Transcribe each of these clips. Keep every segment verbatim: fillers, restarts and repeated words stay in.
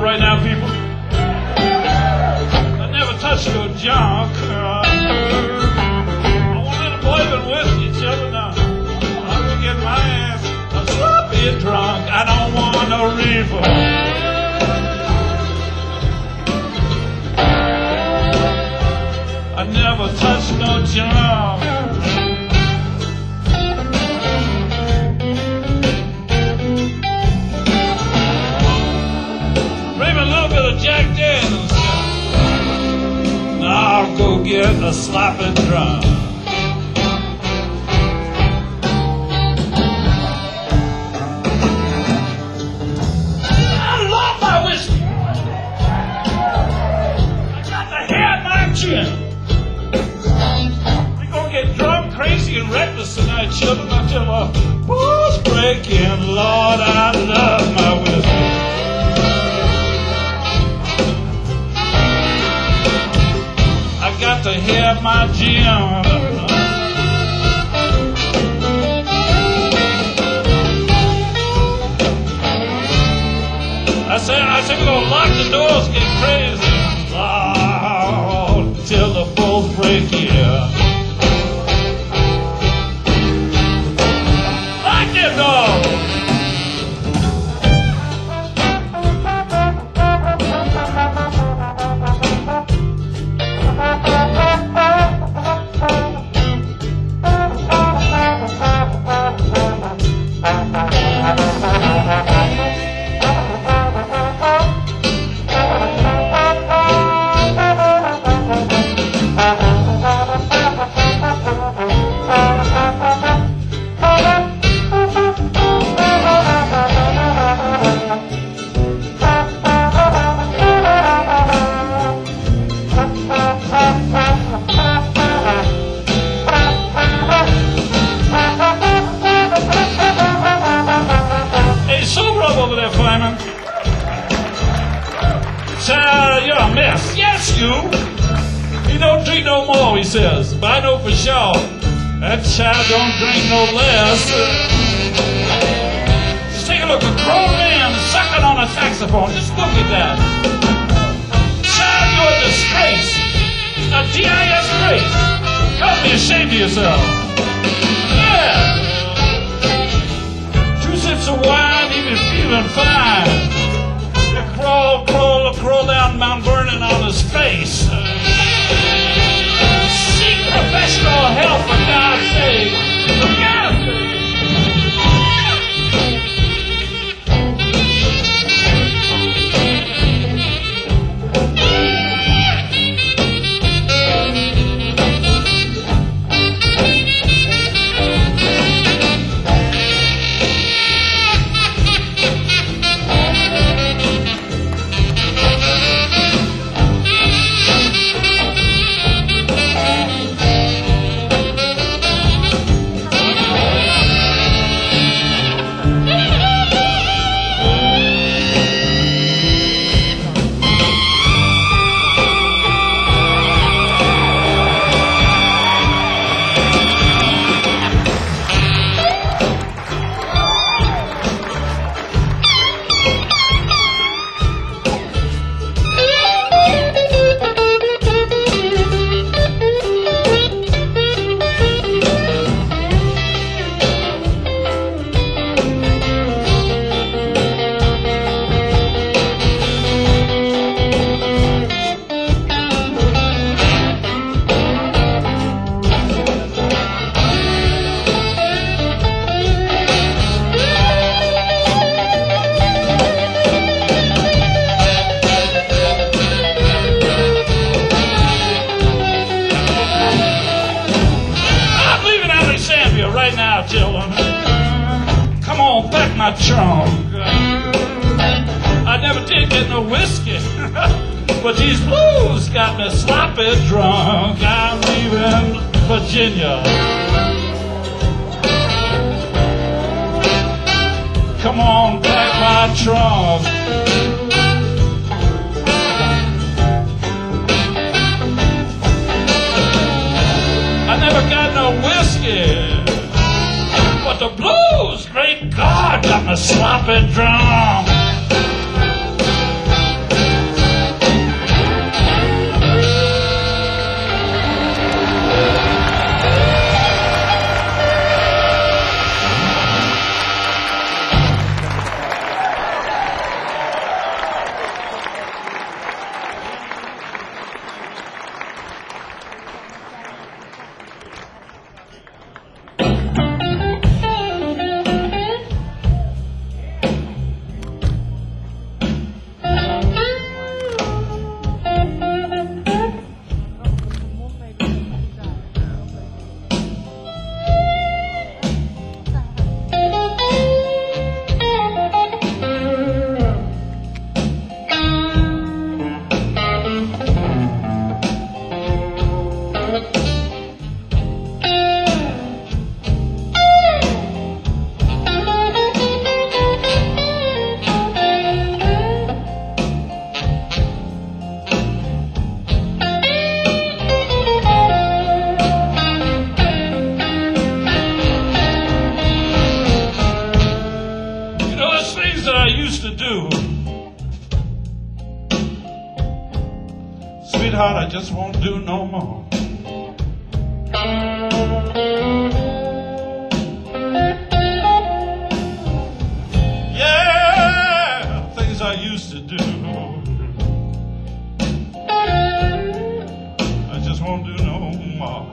right now, people. I never touched no junk. Uh, I want a little boiling whiskey, children. Now, I'm gonna get my ass a sloppy drunk. I don't want no reefer. I never touched no junk. Jack Daniels. Now I'll go get a sloppy drunk. I love my whiskey. I got to have my gin. We're gonna get drunk, crazy, and reckless tonight, children, until our balls break in. Lord, I love my whiskey. Got to have my gin. I said, I said we're gonna lock the doors, get crazy, oh, till the bulls break here. Lock them doors. Child, you're a mess. Yes, you. He don't drink no more, he says. But I know for sure that child don't drink no less. Just take a look, a grown man sucking on a saxophone. Just look at that. Child, you're a disgrace. A D I S grace. You ought to be ashamed of yourself. Yeah. Two sips of wine, even feeling fine. Crawl, crawl, crawl down Mount Vernon on his face. Seek professional help, for God's sake. For God's sake. Right now, children, come on, pack my trunk. I never did get no whiskey, but these blues got me sloppy drunk. I'm leaving Virginia. Come on, pack my trunk. I never got no whiskey. But the blues, great God, got me sloppy drunk. sweetheart, I just won't do no more. Yeah, things I used to do, I just won't do no more.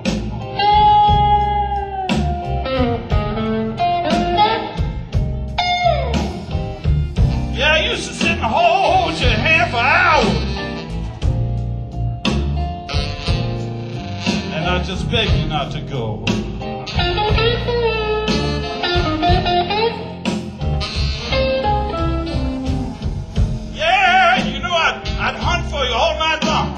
Yeah, I used to sit and hold your hand for hours, and I just beg you not to go. Yeah, you know I'd, I'd hunt for you all night long,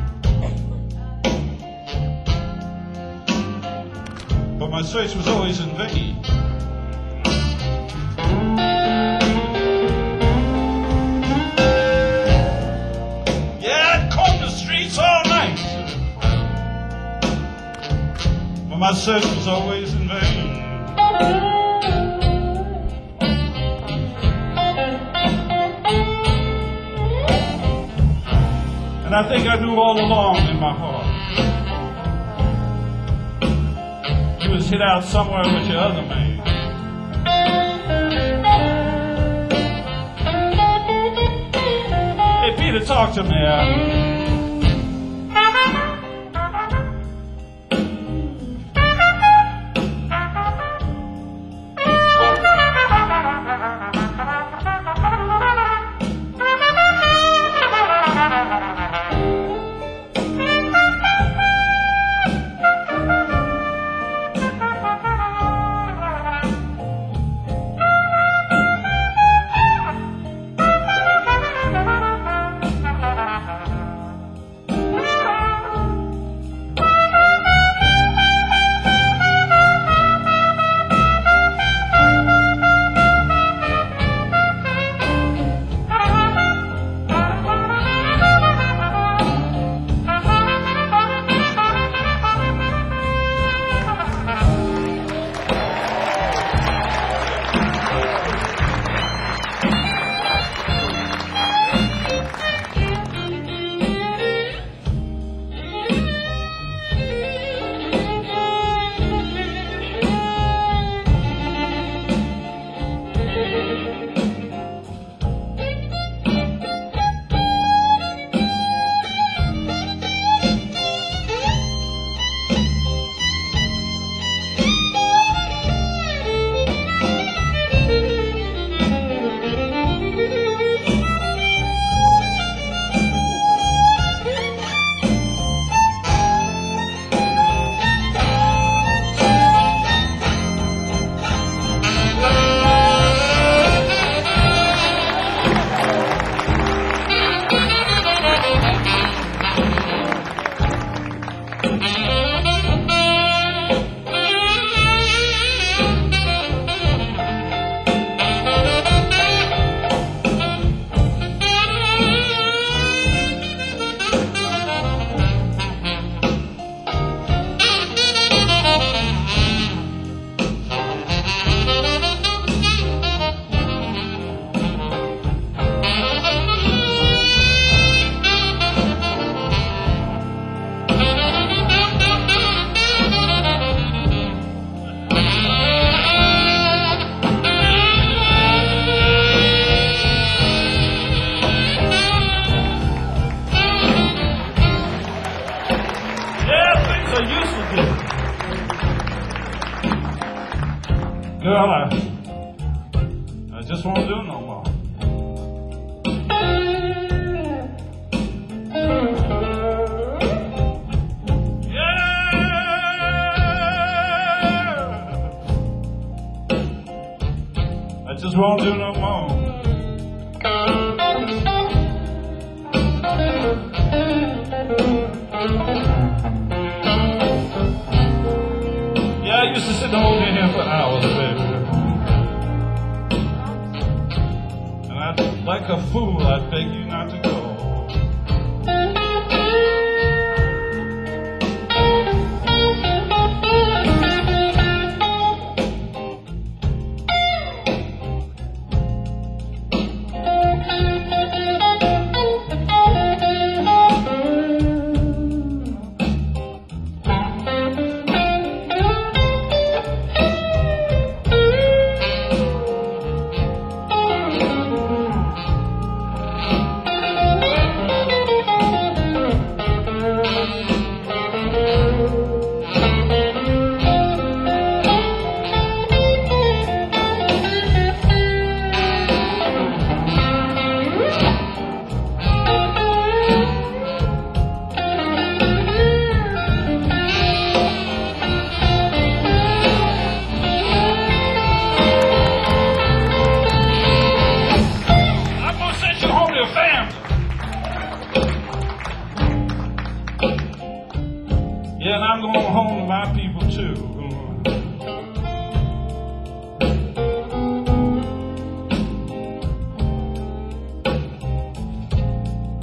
but my search was always in vain. All night, but my search was always in vain. And I think I knew all along in my heart you was hid out somewhere with your other man. Hey, Peter, talk to me. Uh, girl, I, I just won't do no more. Yeah, I just won't do no more. Yeah, I used to sit and hold your hand for hours, baby. And I'd, like a fool, I'd beg you not to go.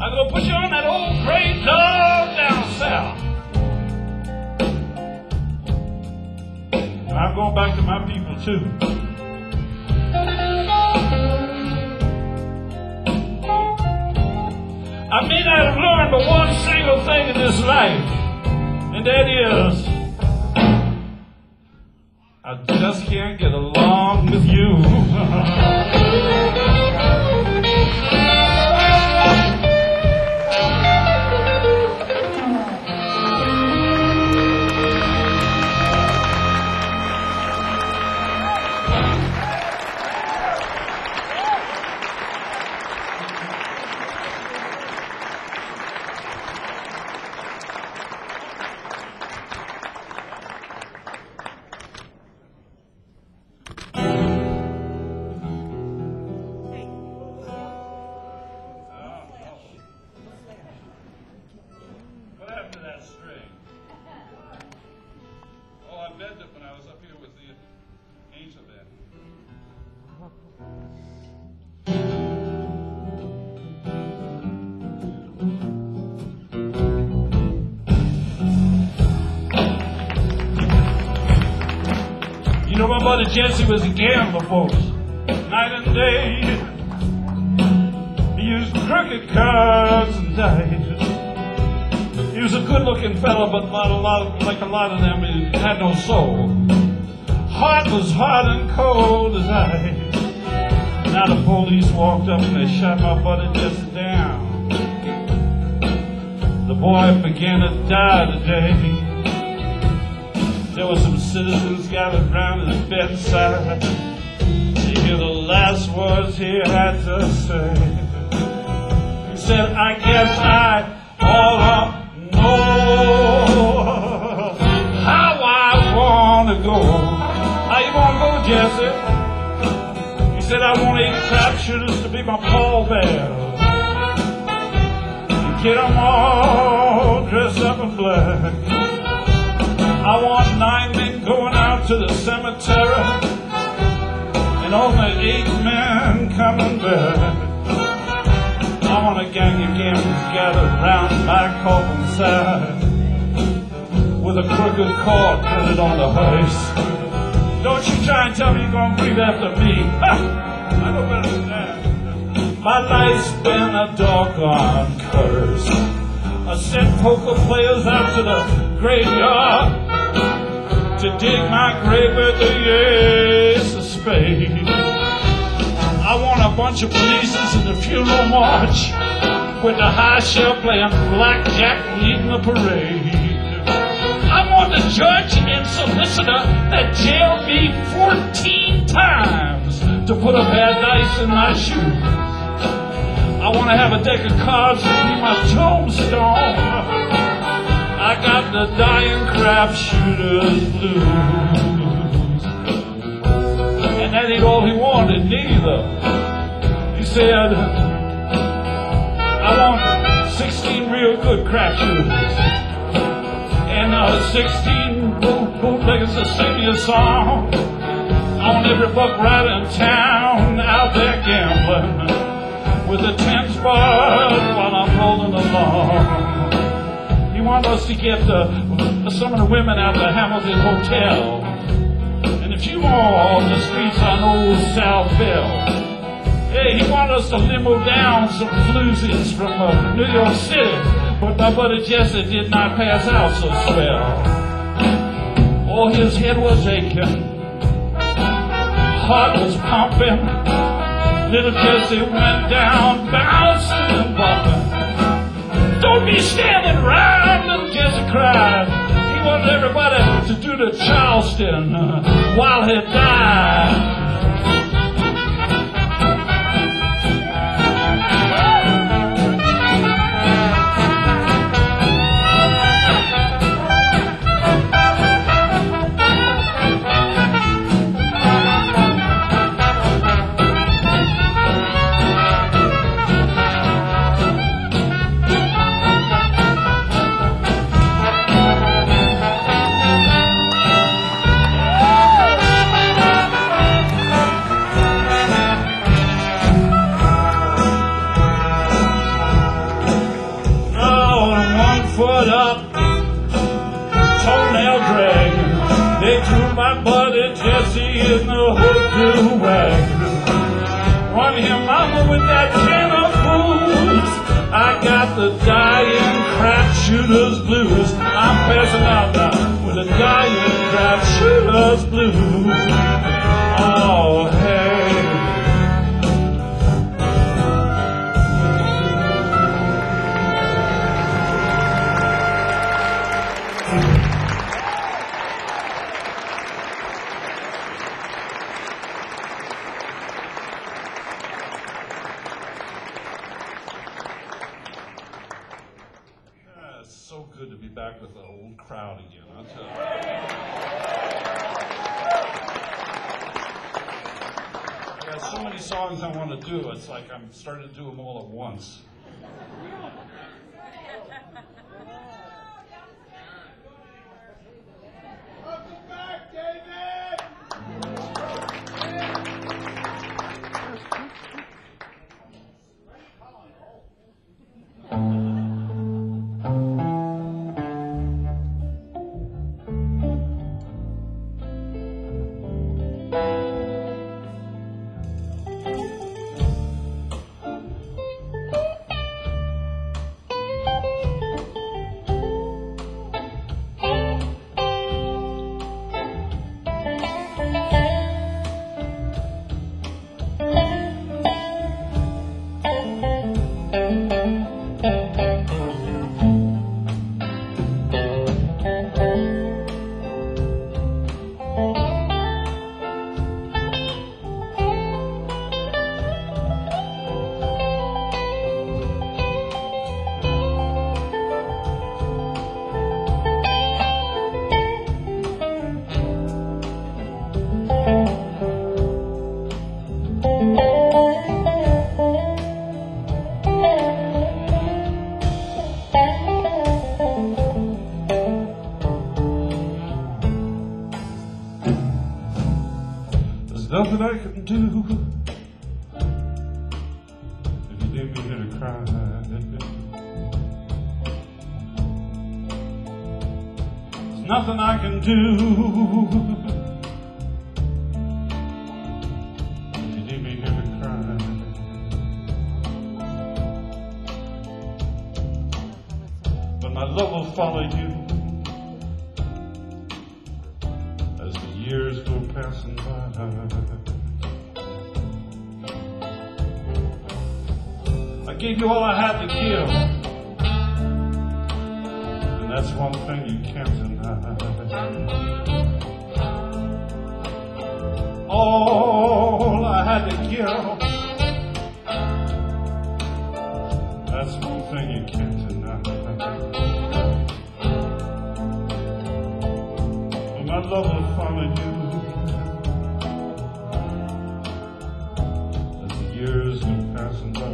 I'm gonna put you on that old great dog down south. And I'm going back to my people too. I may not have learned but one single thing in this life, and that is, I just can't get along with you. You know, my buddy Jesse was a gambler, folks. Night and day. He used crooked cards and dice. He was a good-looking fellow, but not a lot of, like a lot of them, he had no soul. Heart was hard and cold as ice. Now the police walked up and they shot my buddy Jesse down. The boy began to die today. There were some citizens gathered round his bedside to hear the last words he had to say. He said, I guess I ought to know how I want to go. How you want to go, Jesse? He said, I want eight sharpshooters to be my pallbearers. And get them all dressed up in black. I want nine men going out to the cemetery and only eight men coming back. I want a gang of gamblers gathered round my coffin side with a crooked cord printed on the hearse. Don't you try and tell me you're going to breathe after me. Ha! I know better than that. My life's been a doggone curse. I sent poker players out to the graveyard to dig my grave with the ace of spades. I want a bunch of polices in the funeral march with the high shell playing blackjack leading the parade. I want the judge and solicitor that jailed me fourteen times to put a bad dice in my shoes. I want to have a deck of cards to be my tombstone. I got the dying crap shooter's blues. And that ain't all he wanted, neither. He said, I want sixteen real good crap shooters. And uh, sixteen boot bootleggers to sing me a song. I want every buck right in town out there gambling with a ten spot while I'm rolling along. He wanted us to get uh, some of the women out of the Hamilton Hotel and a few more on the streets on Old South Bell. Hey, he wanted us to limo down some floozies from uh, New York City, but my buddy Jesse did not pass out so swell. Oh, his head was aching, heart was pumping. Little Jesse went down, bouncing and bumping. Don't be standing round, little Jesse cried. He wanted everybody to do the Charleston uh, while he died. in the hoodoo wagon. Run here, mama, with that can of fools. I got the dying crap shooters blues. I'm passing out now with the dying crap shooters blues. Oh, hey. So good to be back with the old crowd again, I'll tell you. I got so many songs I want to do, it's like I'm starting to do them all at once. Welcome back, David! Nothing I can do if you leave me here to cry. There's nothing I can do if you leave me here to cry. But my love will follow you as the years go passing by. I gave you all I had to give, and that's one thing you can't deny. All I had to give, that's one thing you can't deny. But my love will follow you as the years go passing by.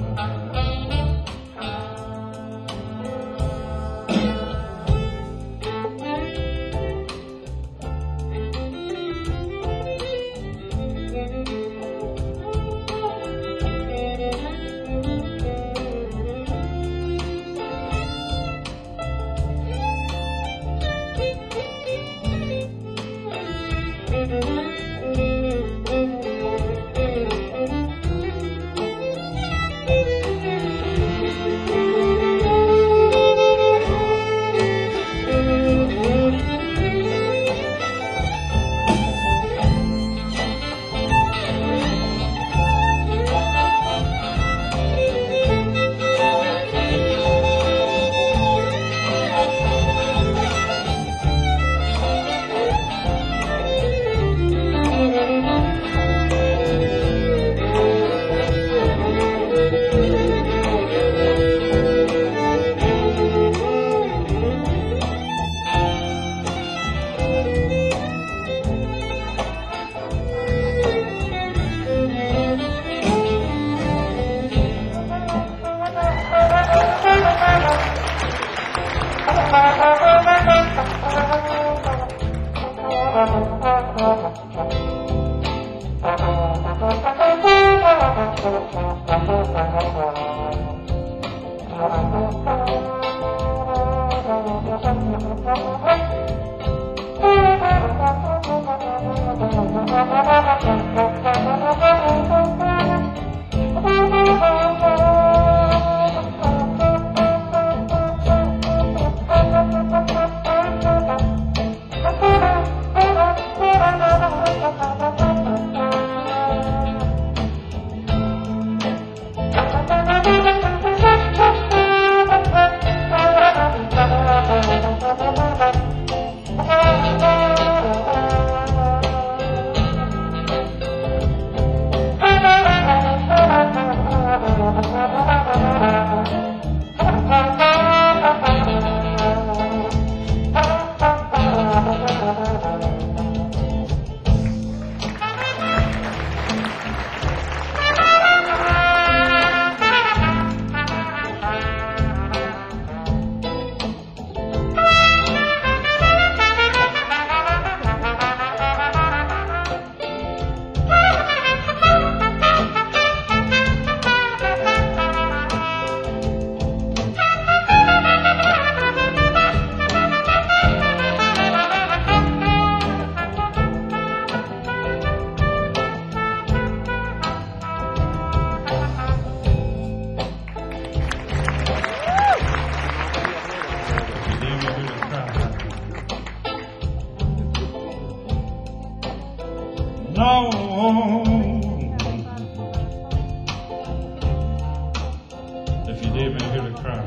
You leave me here to cry.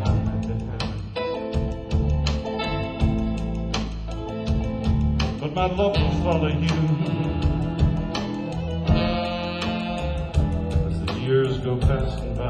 But my love will follow you as the years go passing by.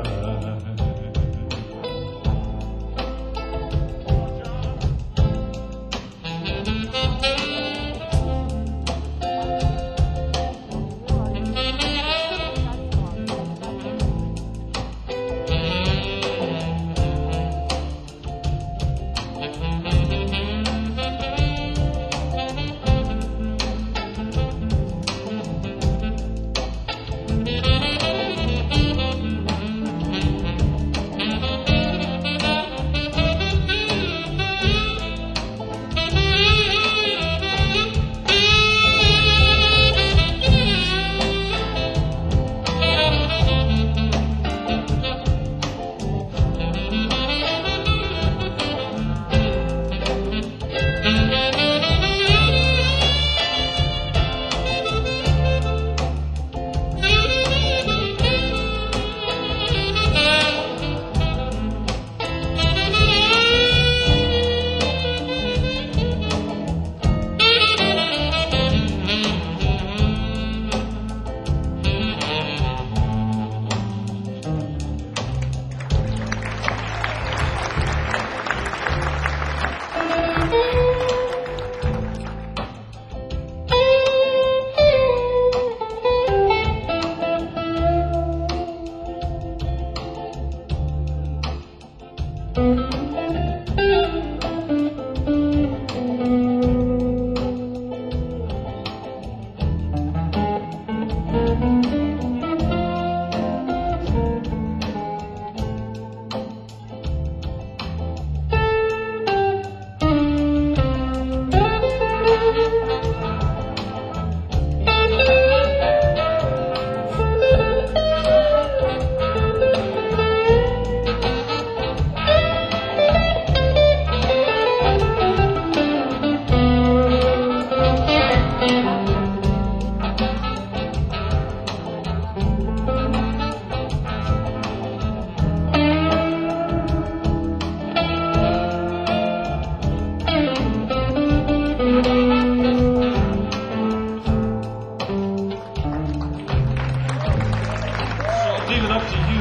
Leave it up to you.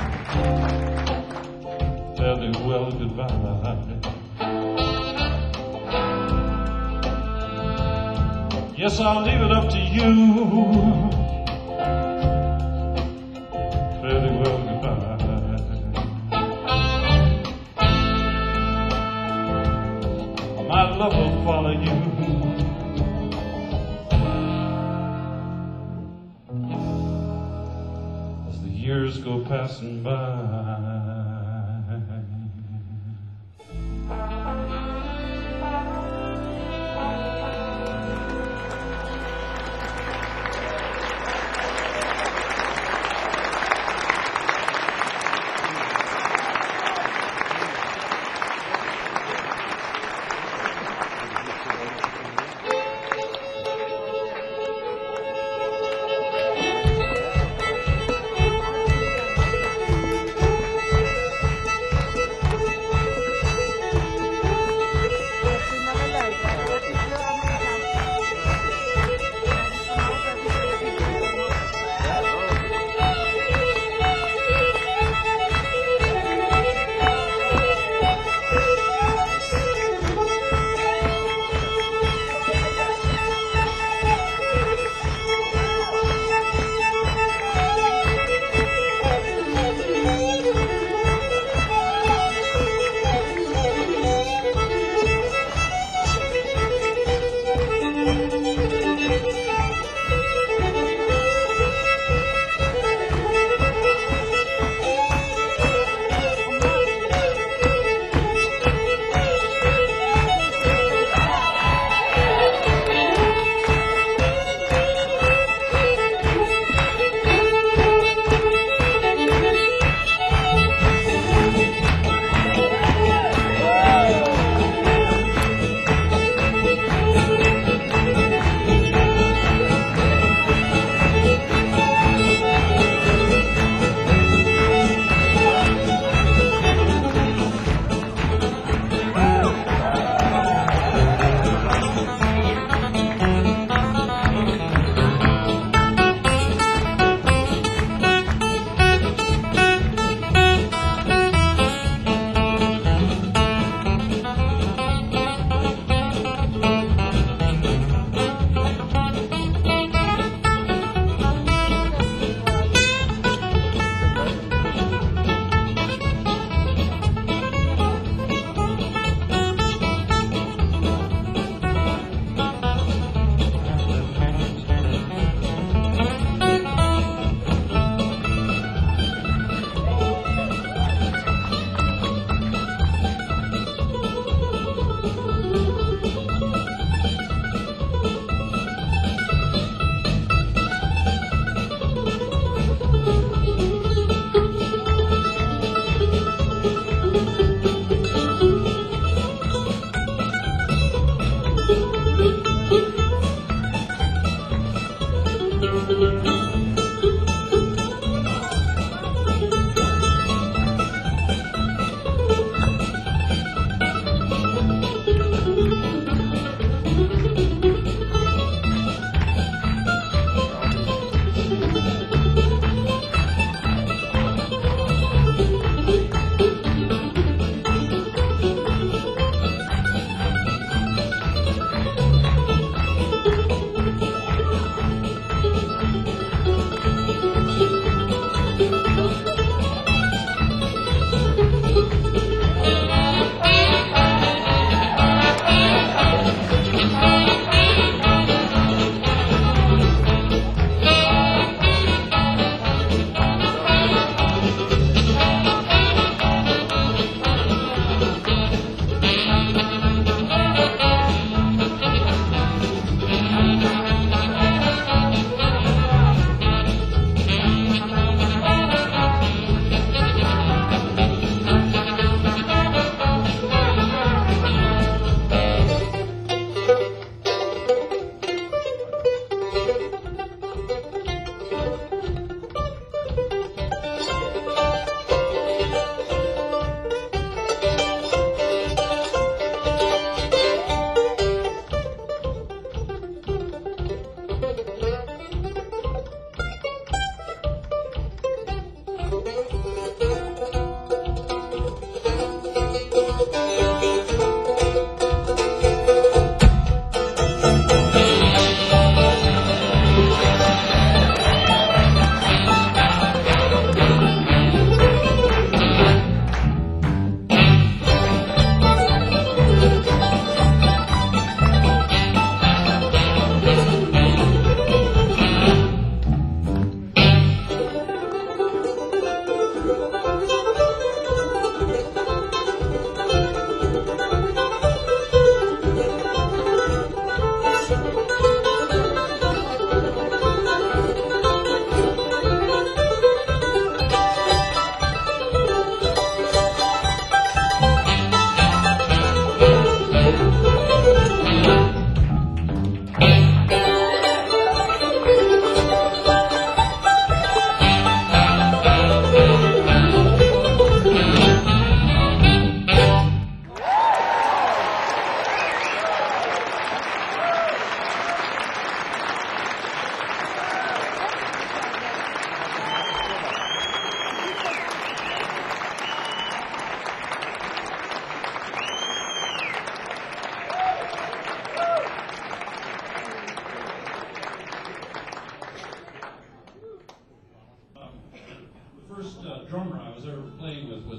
Fairly well goodbye. Yes, I'll leave it up to you. Fairly well goodbye. My love will follow you. Years go passing by.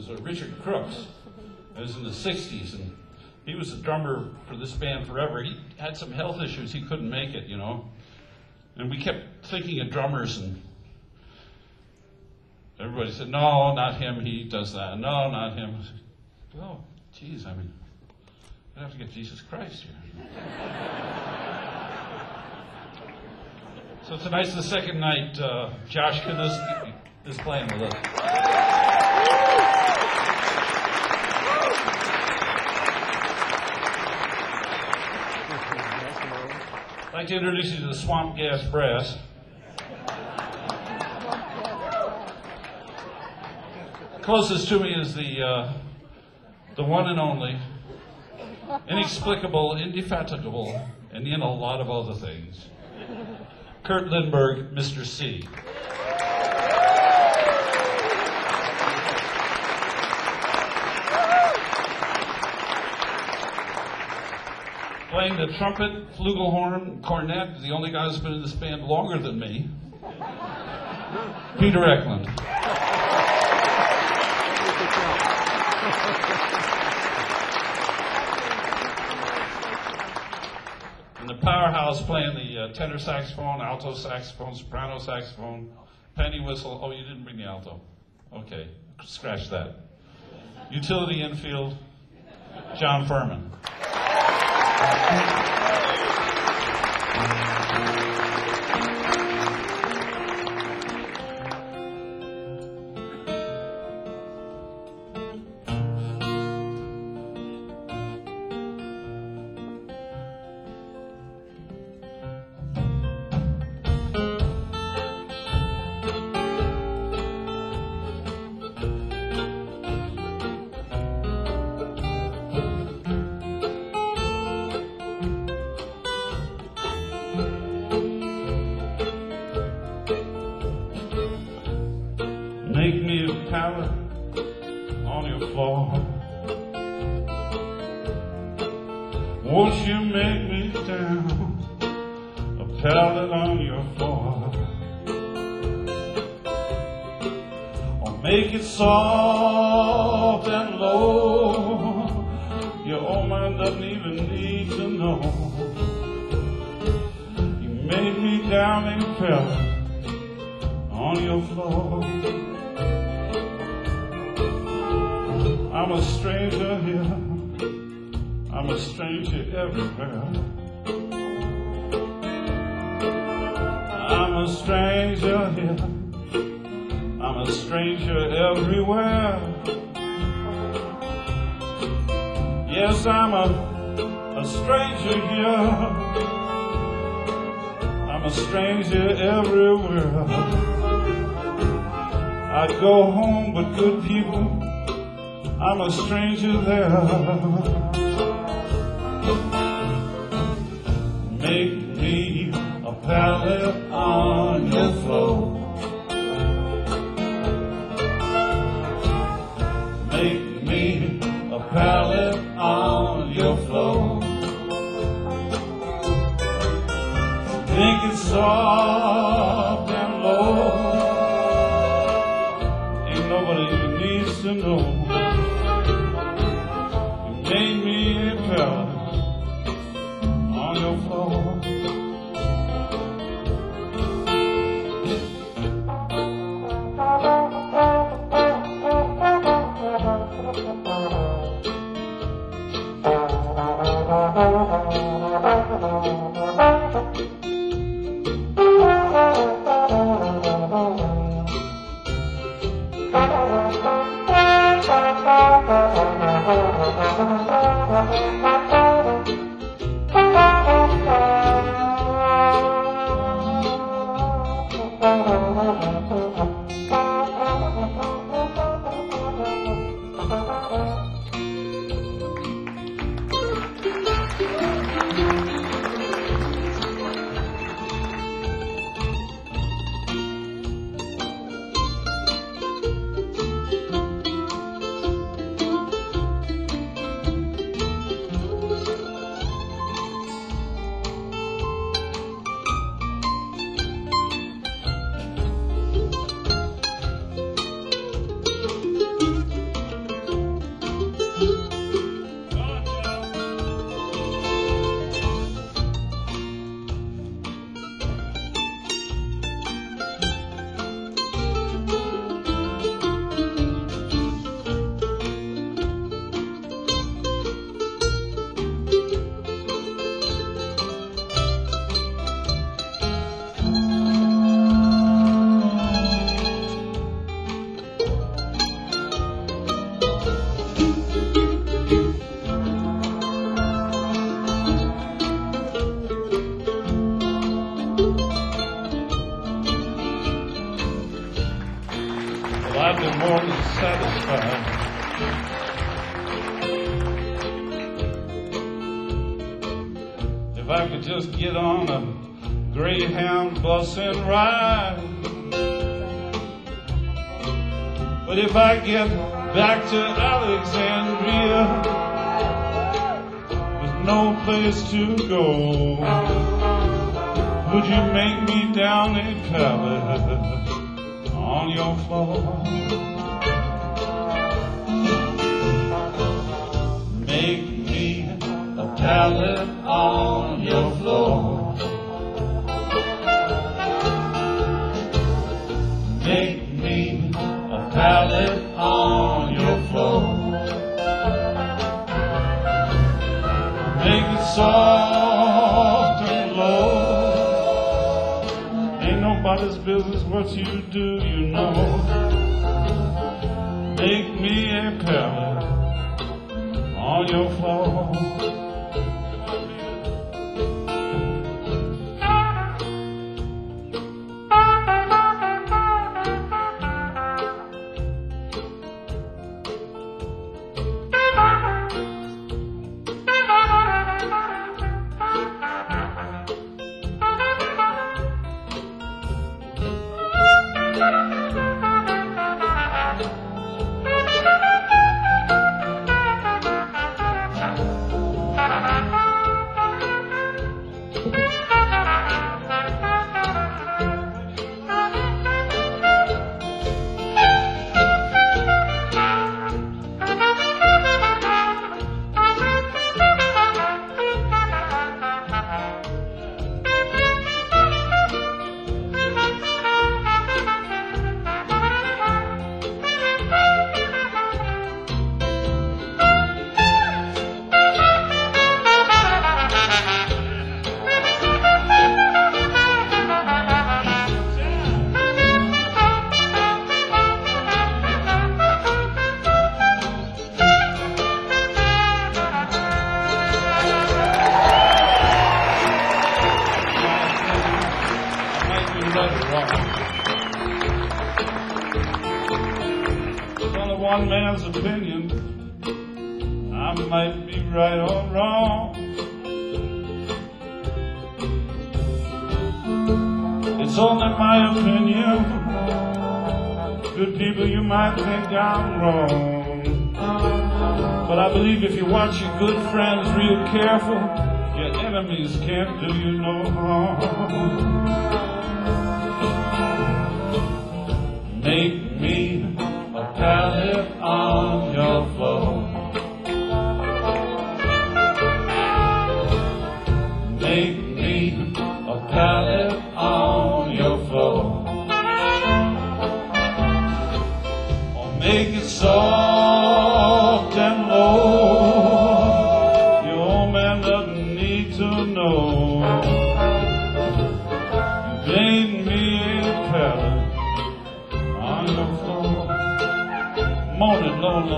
was uh, Richard Crooks. It was in the sixties, and he was the drummer for this band forever. He had some health issues. He couldn't make it, you know. And we kept thinking of drummers, and everybody said, no, not him, he does that. No, not him. I said, oh, geez, I mean, I'd have to get Jesus Christ here. So tonight's the second night. Uh, Josh Kanuski is playing with us. I'd like to introduce you to the Swamp Gas Brass. Closest to me is the uh, the one and only, inexplicable, indefatigable, and in a lot of other things, Kurt Lindberg, Mister C. Playing the trumpet, flugelhorn, cornet, the only guy who's been in this band longer than me, Peter Eklund. And the powerhouse playing the uh, tenor saxophone, alto saxophone, soprano saxophone, penny whistle. Oh, you didn't bring the alto. Okay, scratch that. Utility infield, John Furman. Make me a pallet on your floor. Won't you make me down a pallet on your floor? Or make it soft and low. Your old man doesn't even need to know. You made me down a pallet on your floor. I'm a stranger here, I'm a stranger everywhere. I'm a stranger here, I'm a stranger everywhere. Yes, I'm a, a stranger here, I'm a stranger everywhere. I go home but good people, I'm a stranger there. Make me a pallet on your floor. Make me a pallet on your floor. Make it soft and low. Ain't nobody even needs to know. Made me a pallet on your floor. satisfied. If I could just get on a Greyhound bus and ride. But if I get back to Alexandria with no place to go, would you make me down a pallet on your floor? Make me a pallet on your floor. Make me a pallet on your floor. Make it soft and low. Ain't nobody's business what you do, you know. Make me a pallet on your floor. It's only one man's opinion. I might be right or wrong. It's only my opinion. Good people, you might think I'm wrong. But I believe if you watch your good friends real careful, your enemies can't do you no harm. Make me a pallet on your floor. Make me a pallet on your floor. Or make it soft and low. Your old man doesn't need to know. You made me a pallet on your floor. Moaning lonely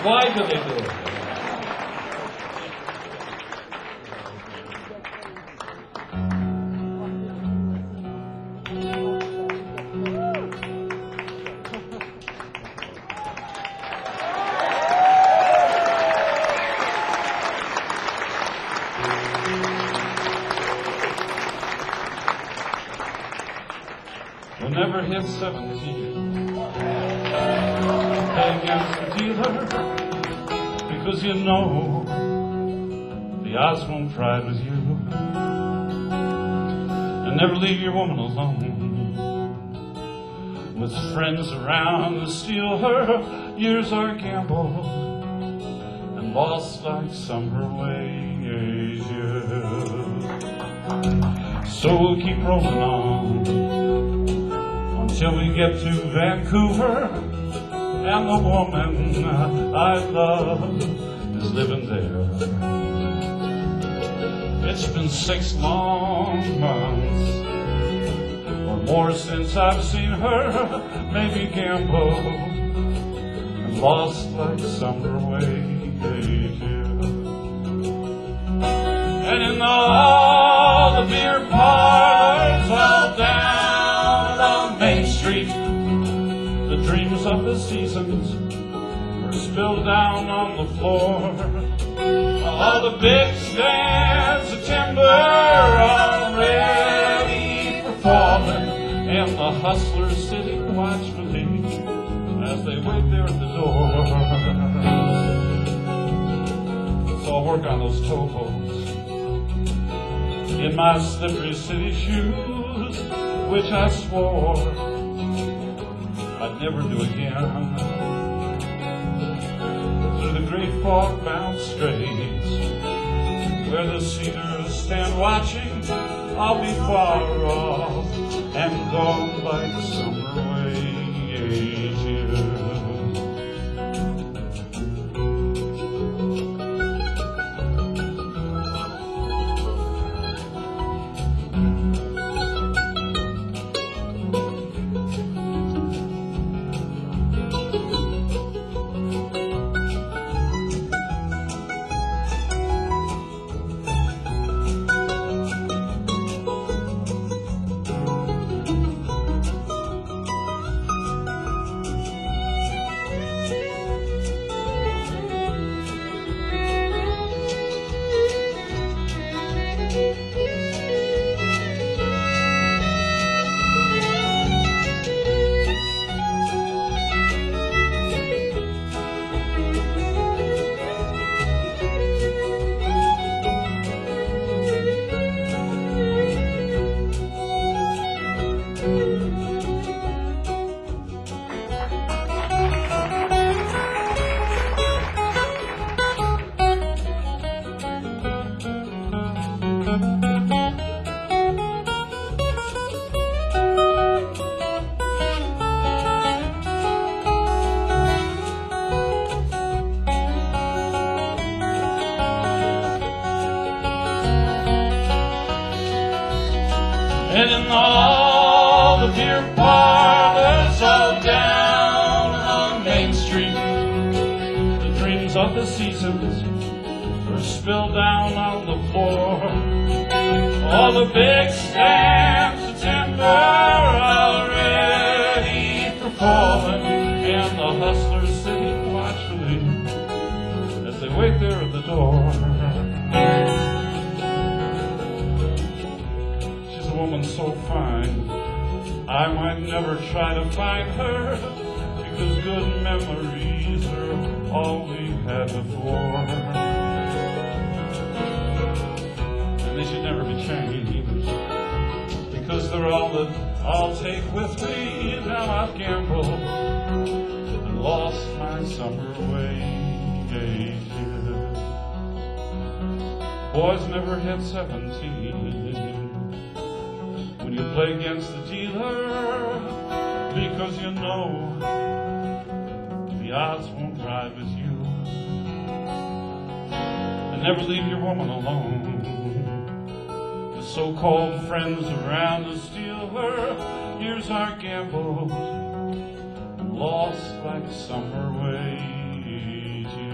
Why do they do it? You'll never hit seventeen. Play against the dealer because you know the odds won't ride with you. And never leave your woman alone with friends around to steal her. Years are gambled and lost like summer wages. So we'll keep rolling on till we get to Vancouver, and the woman I love is living there. It's been six long months or more since I've seen her, maybe gambled and lost like summer wages. And in all the beer parlors all down on Main Street, the dreams of the seasons are spilled down on the floor. All the big stands of timber are ready for falling, and the hustlers sitting watchfully as they wait there at the door. So I'll work on those towboats in my slippery city shoes, which I swore I'd never do again. Through the great fog-bound straits, where the cedars stand watching, I'll be far off and gone like summer wages. And in all the beer parlors all down on Main Street, the dreams of the seasons are spilled down on the floor. All the big stands of timber are ready for falling, and the hustlers sitting watchfully as they wait there at the door. Woman so fine, I might never try to find her, because good memories are all we had before, and they should never be changed, because they're all that I'll take with me. Now I've gambled and lost my summer wages. Boys never hit seventeen when you play against the dealer, because you know the odds won't ride with you. And never leave your woman alone with so-called friends around to steal her. Years are gambled and lost like summer wages.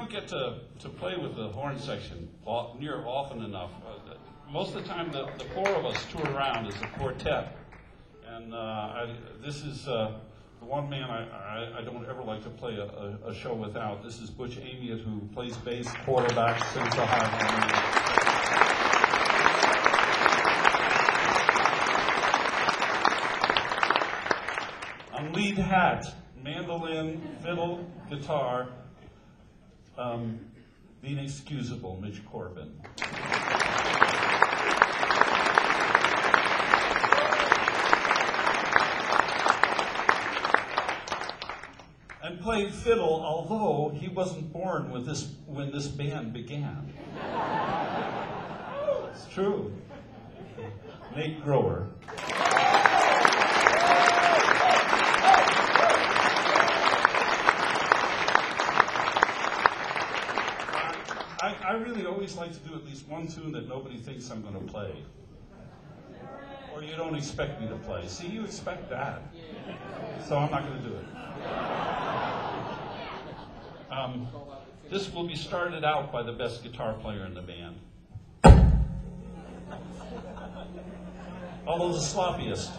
don't get to, to play with the horn section all, near often enough. Uh, most of the time, the, the four of us tour around as a quartet. And uh, I, this is uh, the one man I, I, I don't ever like to play a, a, a show without. This is Butch Amiot, who plays bass, quarterback, sings the high On lead hat, mandolin, fiddle, guitar, um, the inexcusable Mitch Corbin. And played fiddle, although he wasn't born with this, when this band began. It's true. Nate Grower. I, I really always like to do at least one tune that nobody thinks I'm going to play. Or you don't expect me to play. See, you expect that. So I'm not going to do it. Um, this will be started out by the best guitar player in the band. Although the sloppiest.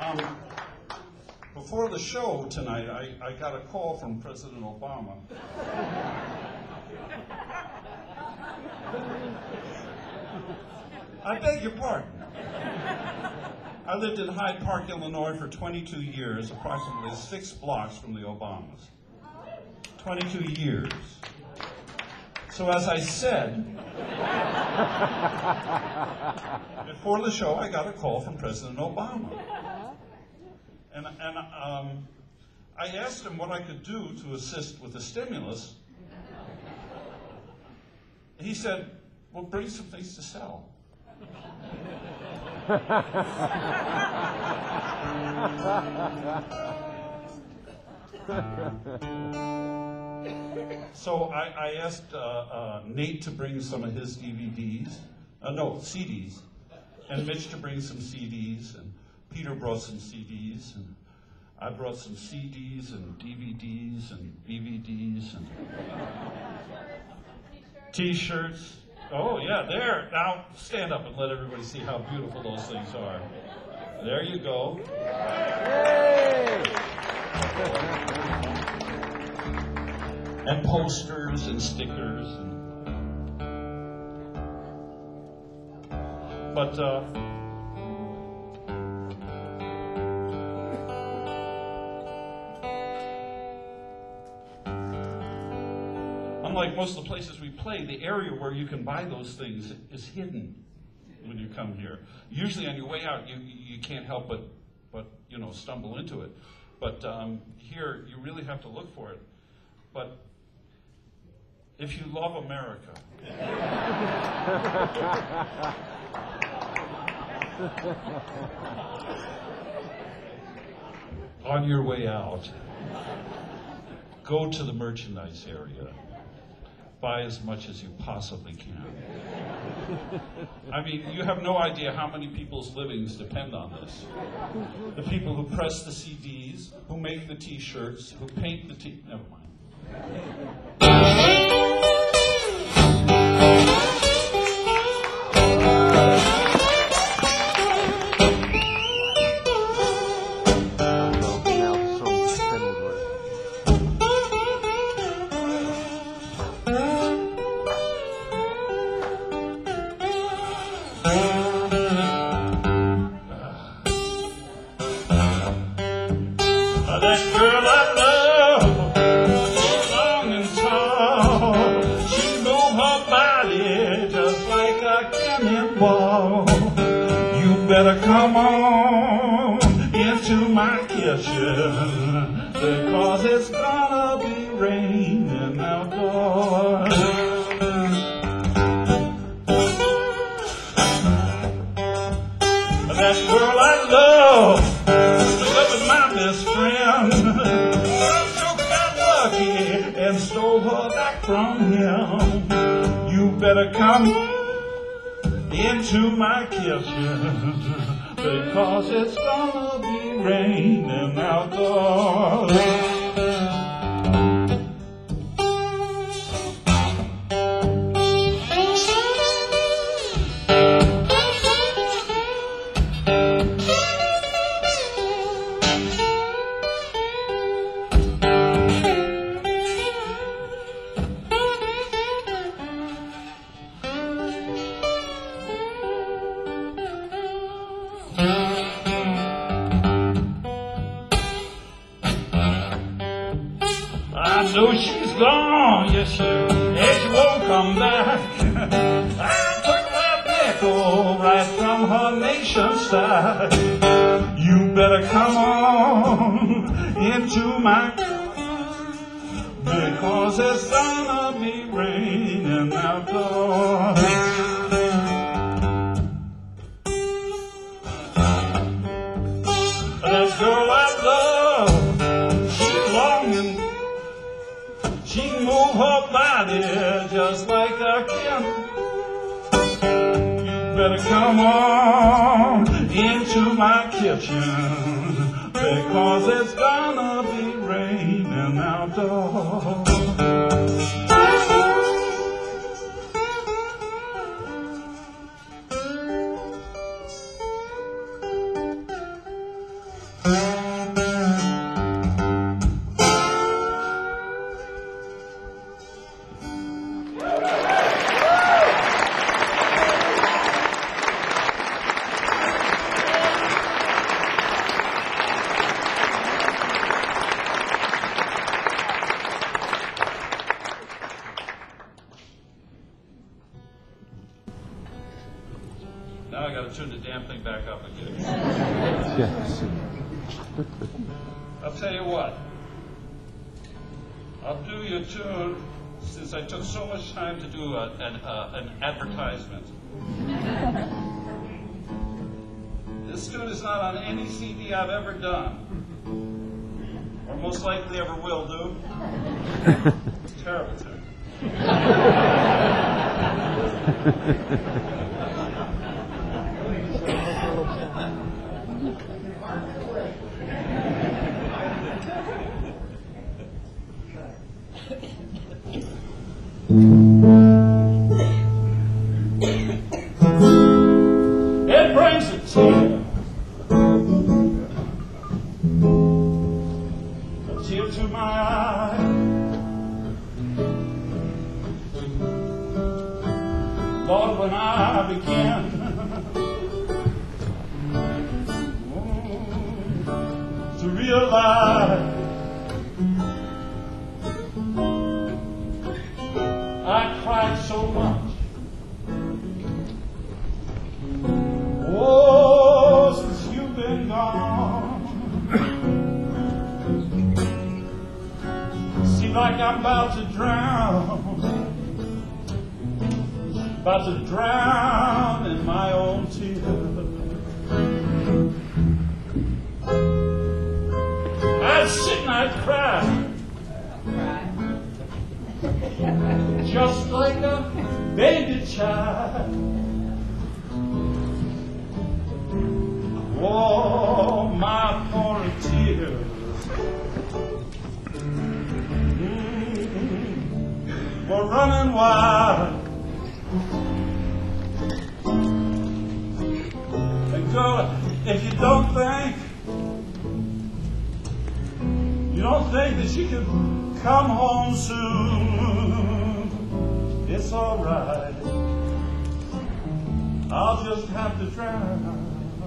Um, before the show tonight, I, I got a call from President Obama. I beg your pardon. I lived in Hyde Park, Illinois for twenty-two years, approximately six blocks from the Obamas. twenty-two years. So as I said, before the show, I got a call from President Obama. And, and um, I asked him what I could do to assist with the stimulus. He said, well, bring some things to sell. So I, I asked uh, uh, Nate to bring some of his D V Ds, uh, no, C Ds, and Mitch to bring some C Ds, and Peter brought some C Ds, and I brought some C Ds and D V Ds and B V Ds and T-shirts. Oh yeah, there. Now stand up and let everybody see how beautiful those things are. There you go. Yay! And posters and stickers. And... But uh, unlike most of the places we play, the area where you can buy those things is hidden when you come here. Usually on your way out, you you can't help but, but you know, stumble into it. But um, here, you really have to look for it. But if you love America, on your way out, go to the merchandise area. Buy as much as you possibly can. I mean, you have no idea how many people's livings depend on this. The people who press the C Ds, who make the T-shirts, who paint the T... Never mind. That girl I love, so long and tall, she moved her body just like a cannonball. You better come on into my kitchen, because it's gonna be raining outdoors. That girl I love, my best friend, I'm so got lucky and stole her back from him. You better come into my kitchen, because it's gonna be raining outdoors. I know she's gone, yes, she, and she won't come back. I took that nickel right from her nation side. You better come on into my, because it's gonna be raining outdoors. That girl I love, she's longing. She moved her body just like a can. You better come on into my kitchen, because it's gonna be raining outdoors. Yes. I'll tell you what. I'll do your tune since I took so much time to do a, an, uh, an advertisement. This tune is not on any C D I've ever done, or most likely ever will do. It's a terrible tune. It brings a tear, a tear to my eye. Lord, when I began to realize I cried so much. Oh, since you've been gone, seems like I'm about to drown, about to drown in my own tears. I'd sit and I'd cry, just like a baby child. Oh, my pouring tears mm-hmm. were running wild. And girl, if you don't think, you don't think that she could come home soon, it's all right. I'll just have to drown.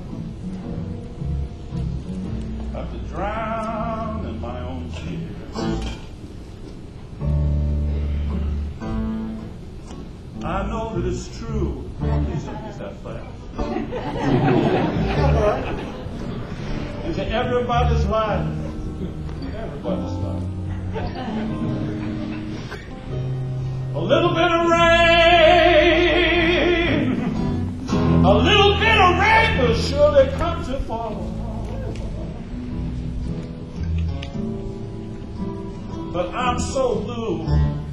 Have to drown in my own tears. I know that it's true. Please don't use that flash. Is it everybody's life? Everybody's life. A little bit of rain, a little bit of rain will surely come to fall. But I'm so blue.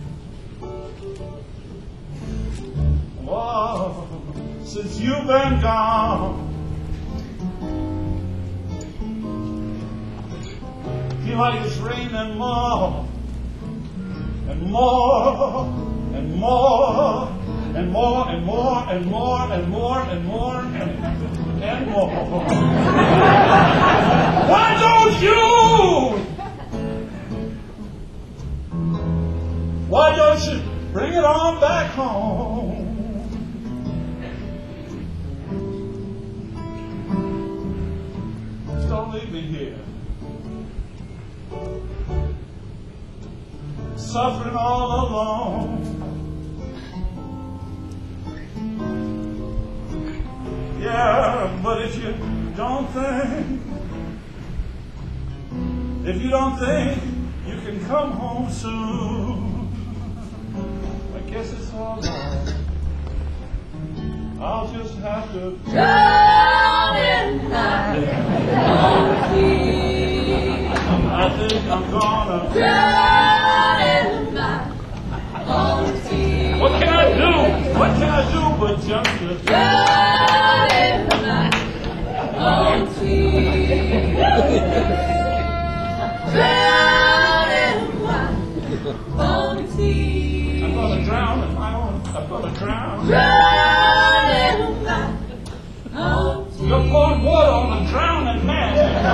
Oh, since you've been gone, feel like it's raining more and more and more and more and more and more and more and more and, and more. Why don't you? Why don't you bring it on back home? Don't leave me here, suffering all alone. Yeah, but if you don't think, if you don't think you can come home soon, I guess it's all right. I'll just have to drown in my own tears. I think I'm gonna Drown in my own tears. What can I do? What can I do but just to Drown in my own tears. Drown in my own tears. I'm gonna drown in my own. I'm gonna drown. Drown in my own tears. You're pouring water on a drowning man.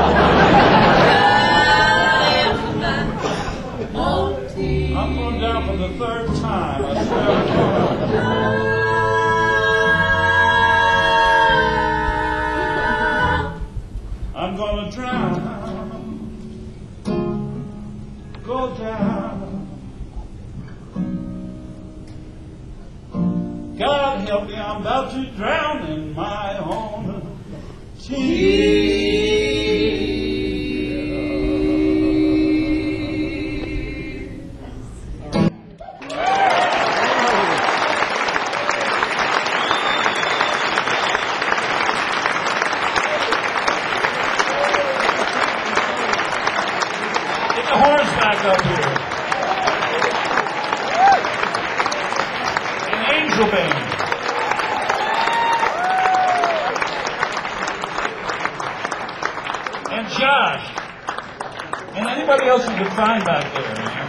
I'm going down for the third time. I swear. I'm gonna drown. Go down. God help me, I'm about to drown in my own tears. back up here. An angel band. And Josh. And anybody else you can find back there, man.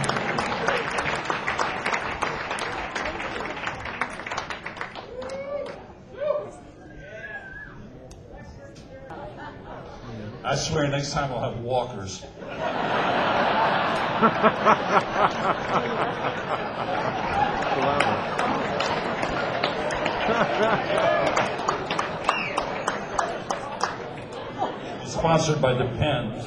I swear next time we'll have walkers. Sponsored by Depends.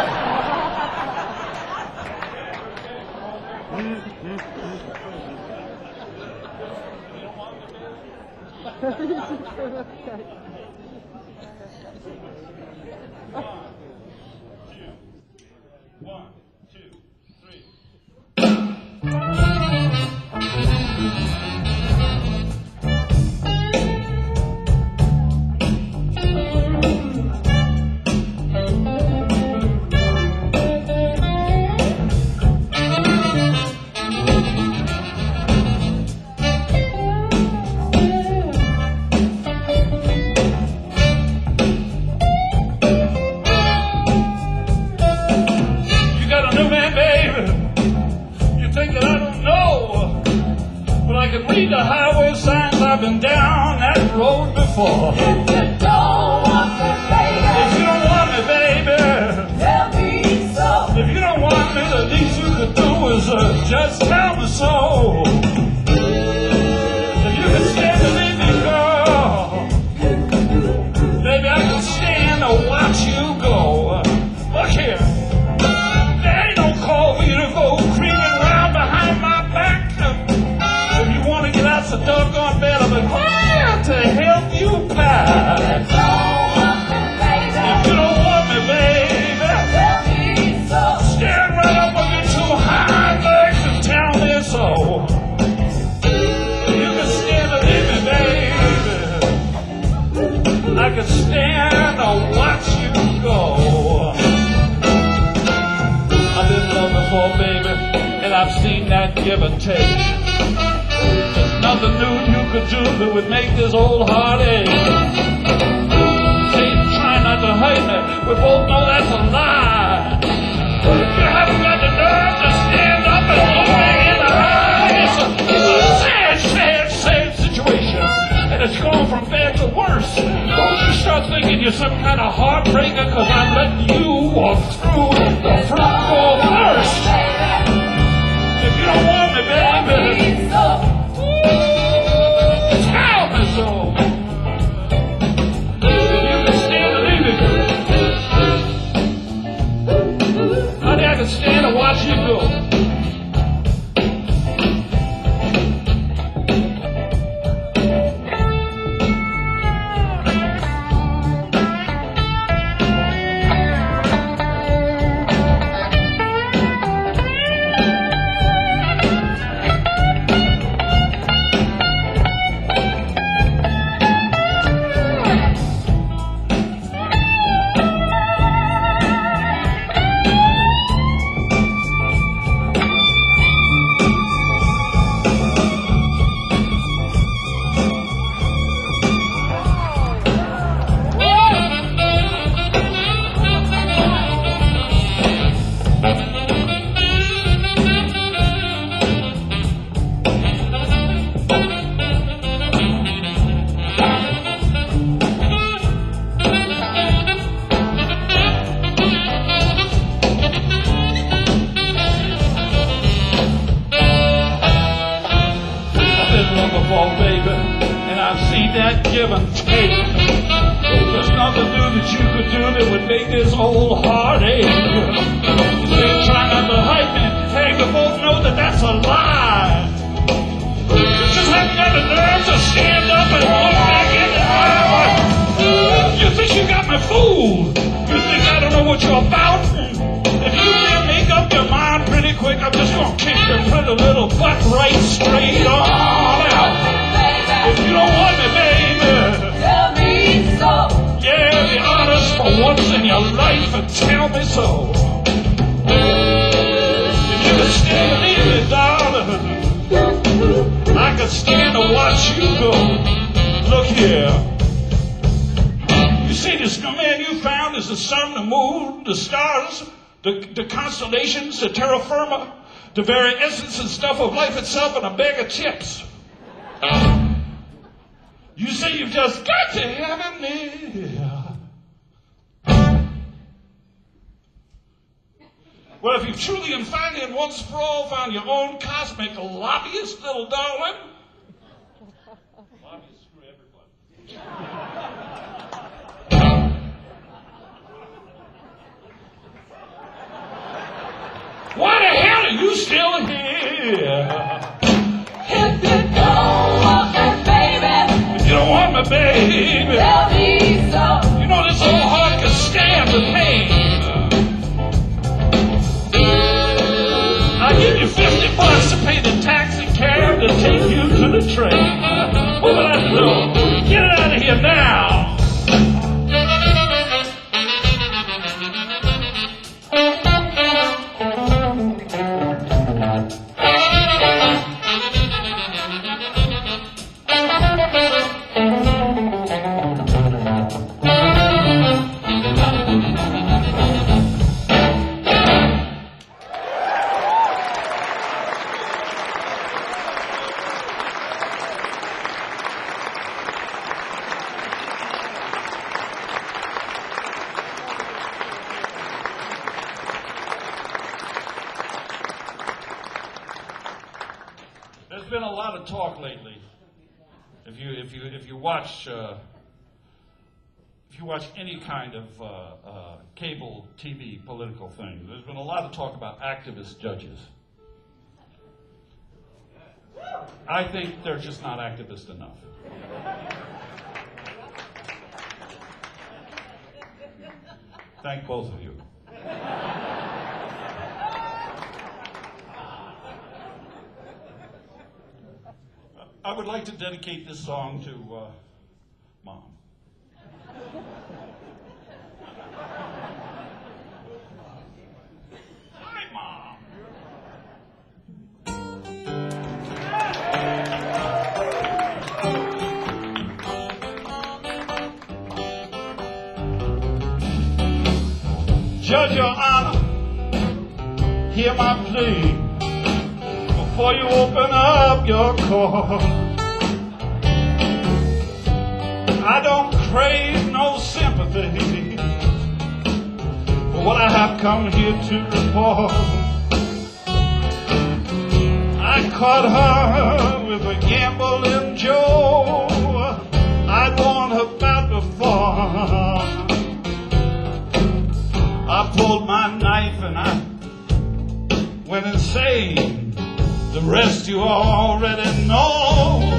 One, two, three. The highway signs, I've been down that road before. If you don't want me, baby, If you don't want me, baby, tell me so. if you don't want me, the least you could do is uh, just tell me so. If you can stand to leave me, girl, baby, I can stand to watch you go. Look here, there ain't no call for you to go creeping around behind my back. If you want to get out so doggone bad, I've been glad to help you pass. If you don't want me, baby, stand right up on your two hind legs and tell me so. You can stand to leave me, baby. I can stand to watch you go. I've been love before, baby, and I've seen that give and take. Nothing new you could do that would make this old heart ache. Say, try not to hurt me. We both know that's a lie. You haven't got the nerve to stand up and look me in the eye. It's a, it's a sad, sad, sad situation. And it's gone from bad to worse. Don't you start thinking you're some kind of heartbreaker because I'm letting you walk through the front door first. If you don't want me, baby, tell me so. You can stand to leave it. Honey, I can stand to watch you go. Give and take. There's nothing new that you could do that would make this old heart ache. They try not to hurt me. Hey, you both know that that's a lie. You just haven't got the nerve to stand up and look back in the eye. You think you got me fooled? You think I don't know what you're about? If you can't make up your mind pretty quick, I'm just gonna kick your pretty little butt right straight on out. If you don't want me, baby, Tell me so. yeah, be honest for once in your life and tell me so. could stand to watch you go. Look here. You see, this man you found is the sun, the moon, the stars, the, the constellations, the terra firma, the very essence and stuff of life itself, and a bag of chips. You say you've just got to heaven there. Well, if you truly and finally and once for all found your own cosmic lobbyist, little darling. Lobbyists screw everybody. Why the hell are you still here? If you don't want me, baby, If you don't want me, baby, tell me so. you know this old heart can stand the pain. I'll give you fifty bucks to pay the taxi cab to take you to the train. What will I do? Get it out of here now. There's been a lot of talk lately. If you if you if you watch uh, if you watch any kind of uh, uh, cable T V political thing, there's been a lot of talk about activist judges. I think they're just not activist enough. Thank both of you. I would like to dedicate this song to uh, Mom. Hi, Mom. Judge, Your Honor, hear my plea. Before you open up your court, I don't crave no sympathy for what I have come here to report. I caught her with a gambling Joe. I'd warned her about before. I pulled my knife and I went insane. The rest you already know.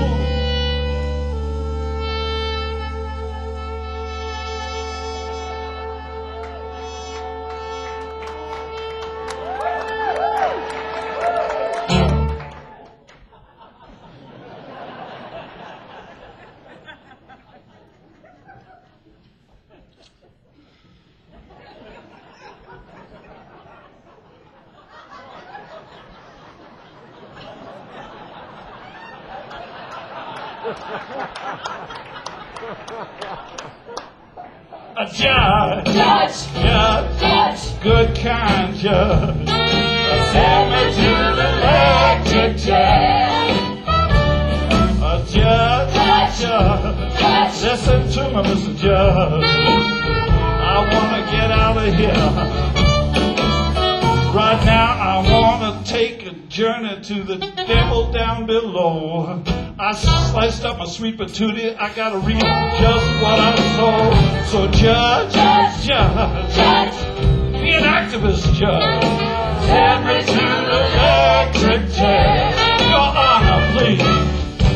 A judge, Judge, judge, judge, good kind judge, send me to the electric chair. A judge, judge, judge, listen to me, Mister Judge. I want to get out of here. Right now I want to take a journey to the devil down below. I sliced up my sweet patootie. I gotta read just what I saw. So judge, judge, judge, judge, be an activist judge. Send me to the electric chair. Your Honor, please.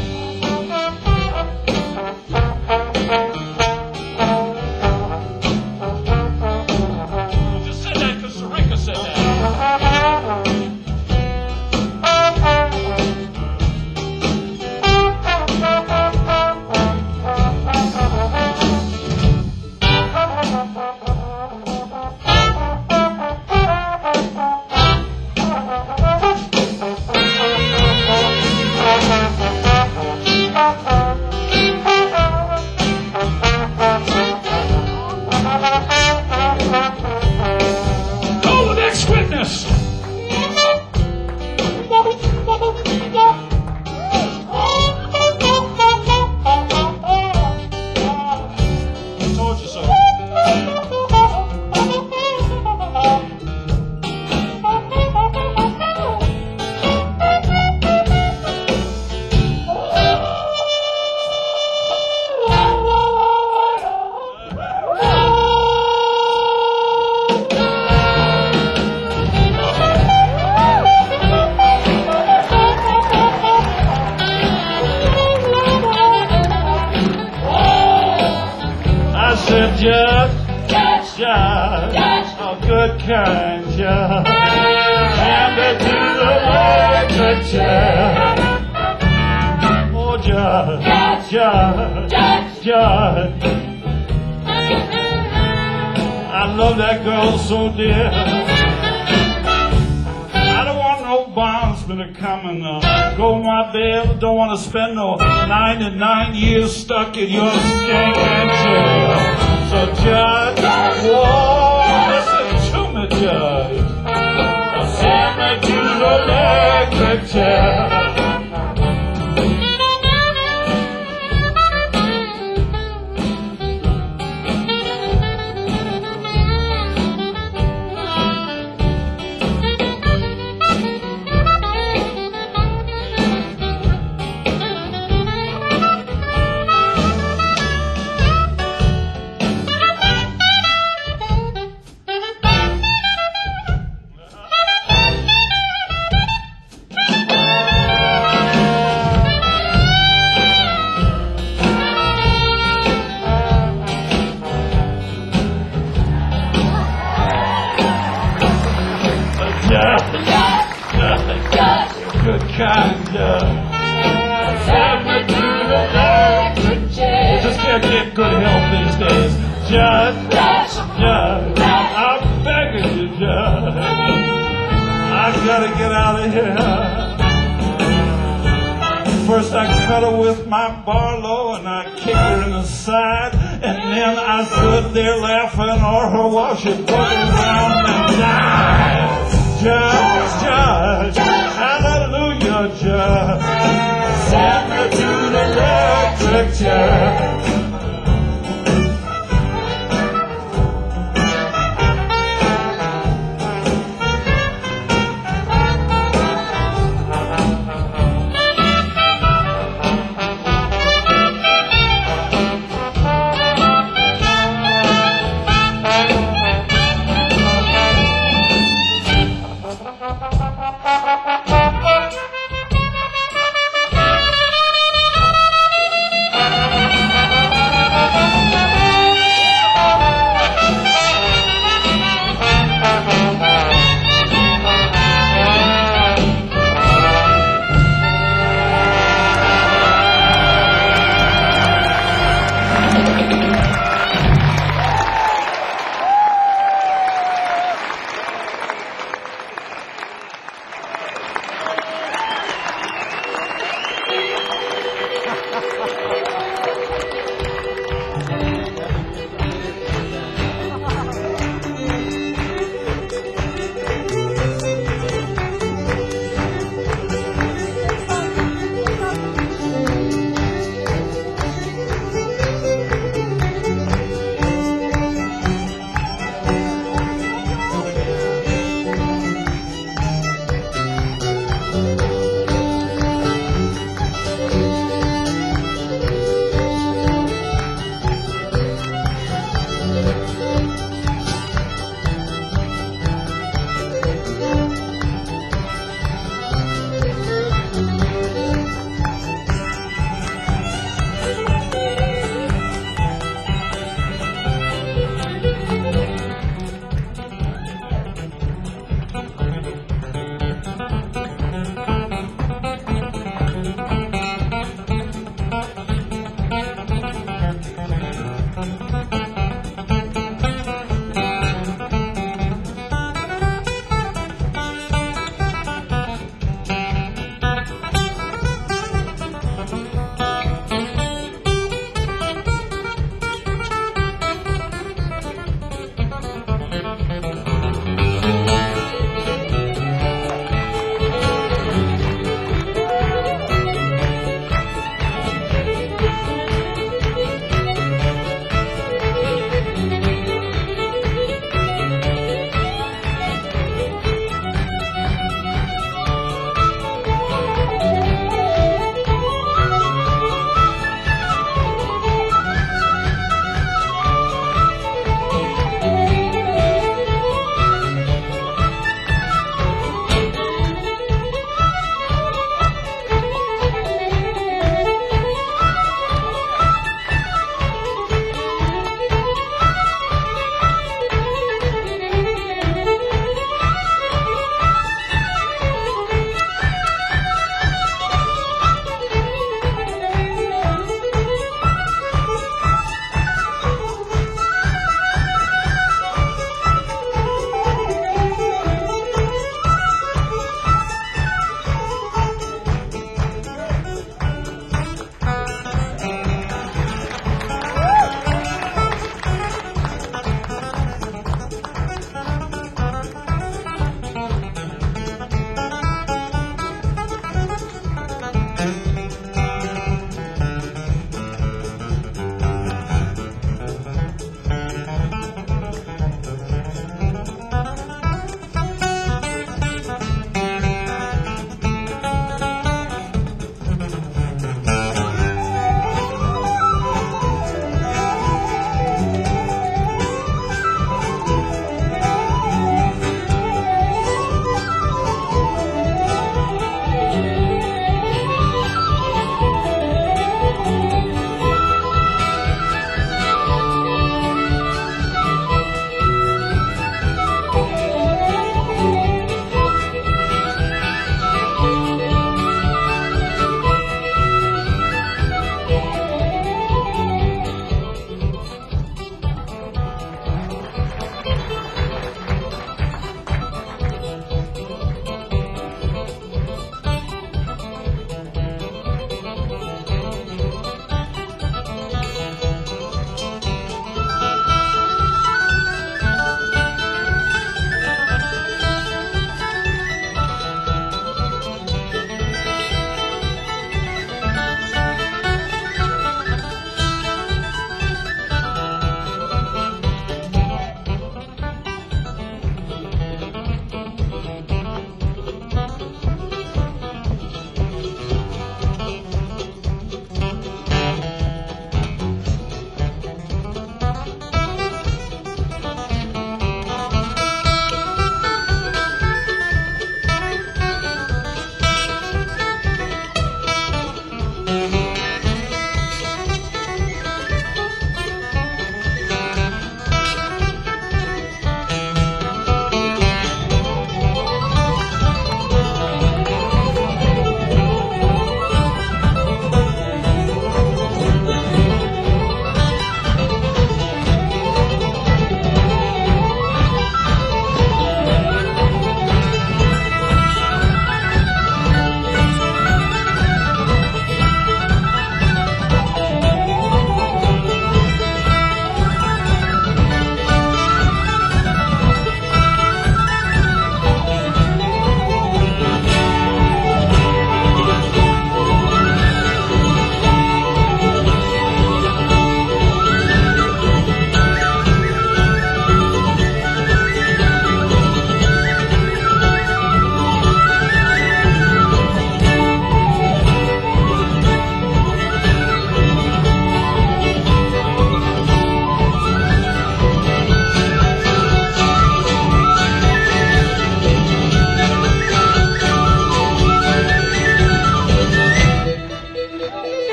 Just said that because Sarika said that. a good kind judge. Send me to the electric chair. Oh, judge, judge, judge. I love that girl so dear. I don't want no bondsman to come and uh, go my bail. Don't want to spend no ninety-nine years stuck in your stinking jail. So judge, whoa, listen to me, judge. Send me to the electric chair. Good kind of send me to the electric chair. Just can't get good help these days. Judge, judge, I'm begging you, judge. I gotta get out of here. First I cut her with my Barlow and I kicked her in the side, and then I stood there laughing at her while she put around and died. Judge, judge, hallelujah, judge, send me to the electric chair.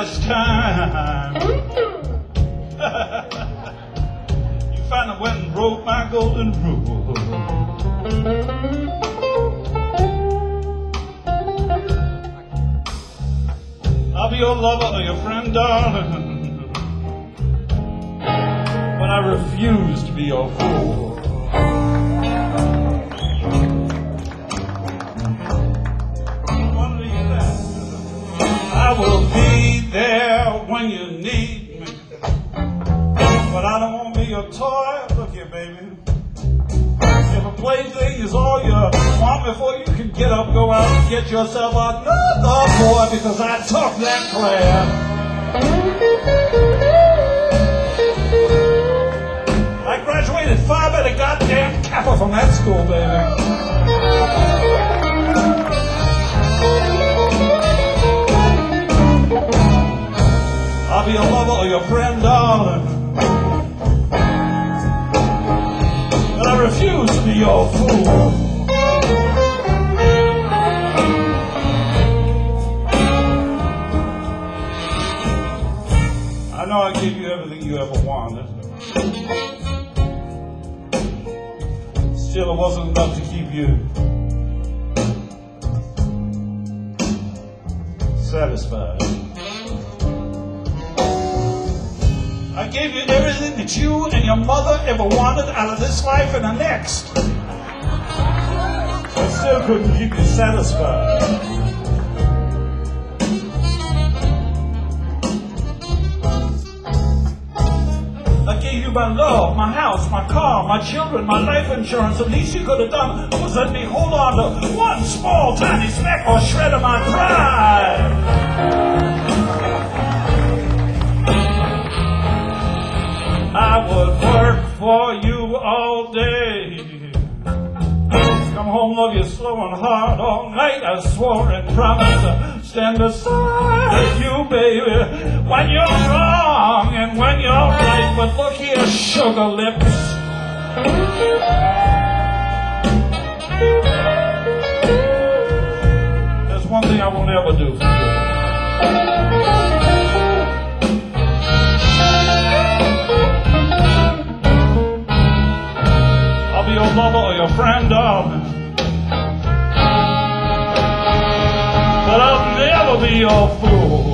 last time. You finally went and broke my golden rule. I'll be your lover or your friend, darling, but I refuse to be your fool. I will be there when you need me, but I don't want to be your toy. Look here, baby. If a plaything is all you want before you can get up, go out and get yourself another boy, because I talk that class. I graduated far better goddamn Kappa from that school, baby. I'll be your lover or your friend, darling, but I refuse to be your fool. I know I gave you everything you ever wanted. Still, it wasn't enough to keep you satisfied. I gave you everything that you and your mother ever wanted out of this life and the next. I still couldn't keep you satisfied. I gave you my love, my house, my car, my children, my life insurance. The least you could have done was let me hold on to one small, tiny speck or shred of my pride. I would work for you all day. Come home, love you slow and hard all night. I swore and promised to stand beside you, baby, when you're wrong and when you're right. But look here, sugar lips, there's one thing I won't ever do for you. I'll be your lover or your friend, darling, but I'll never be your fool.